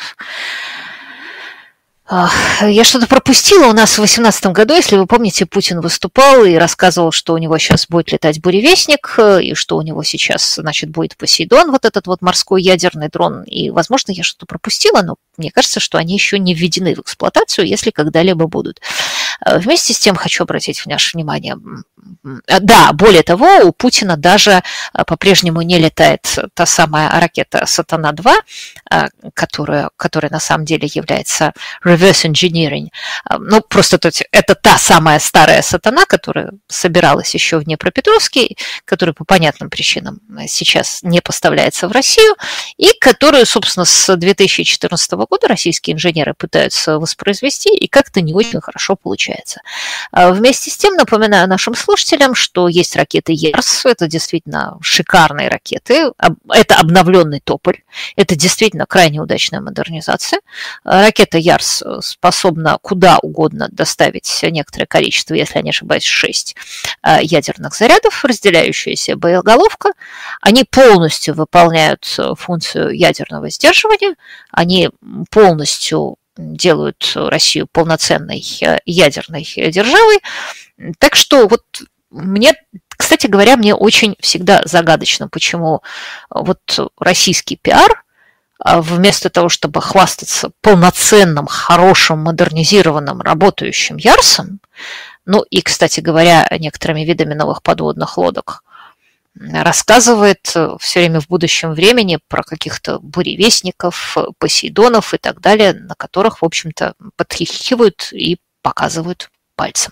Speaker 1: Я что-то пропустила. У нас в 2018 году, если вы помните, Путин выступал и рассказывал, что у него сейчас будет летать буревестник, и что у него сейчас, значит, будет Посейдон, вот этот вот морской ядерный дрон. И, возможно, я что-то пропустила, но мне кажется, что они еще не введены в эксплуатацию, если когда-либо будут. Вместе с тем хочу обратить ваше внимание. Да, более того, у Путина даже по-прежнему не летает та самая ракета «Сатана-2», которая на самом деле является reverse engineering. Ну, просто это та самая старая «Сатана», которая собиралась еще в Днепропетровске, которая по понятным причинам сейчас не поставляется в Россию, и которую, собственно, с 2014 года российские инженеры пытаются воспроизвести, и как-то не очень хорошо получается. Вместе с тем, напоминаю нашим слушателям, что есть ракеты «Ярс», это действительно шикарные ракеты, это обновленный «Тополь», это действительно крайне удачная модернизация. Ракета «Ярс» способна куда угодно доставить некоторое количество, если я не ошибаюсь, 6 ядерных зарядов, разделяющаяся боеголовка. Они полностью выполняют функцию ядерного сдерживания, они полностью делают Россию полноценной ядерной державой. Так что вот мне, кстати говоря, мне очень всегда загадочно, почему вот российский пиар вместо того, чтобы хвастаться полноценным, хорошим, модернизированным, работающим Ярсом, ну и, кстати говоря, некоторыми видами новых подводных лодок, рассказывает все время в будущем времени про каких-то буревестников, посейдонов и так далее, на которых, в общем-то, подхихикивают и показывают пальцем.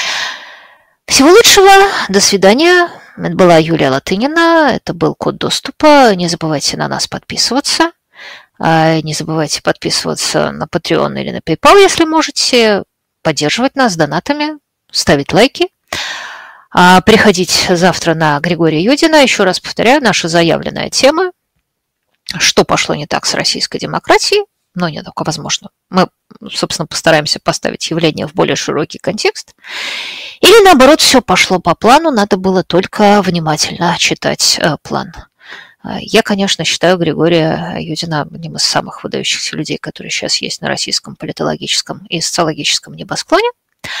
Speaker 1: Всего лучшего, до свидания. Это была Юлия Латынина, это был Код доступа. Не забывайте на нас подписываться. Не забывайте подписываться на Patreon или на PayPal, если можете, поддерживать нас донатами, ставить лайки. Приходить завтра на Григория Юдина. Еще раз повторяю, наша заявленная тема, что пошло не так с российской демократией, но не только возможно. Мы, собственно, постараемся поставить явление в более широкий контекст. Или, наоборот, все пошло по плану, надо было только внимательно читать план. Я, конечно, считаю Григория Юдина одним из самых выдающихся людей, которые сейчас есть на российском политологическом и социологическом небосклоне.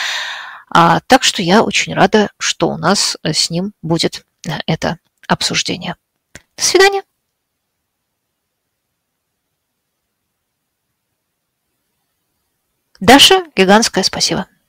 Speaker 1: Так что я очень рада, что у нас с ним будет это обсуждение. До свидания. Даша, гигантское спасибо.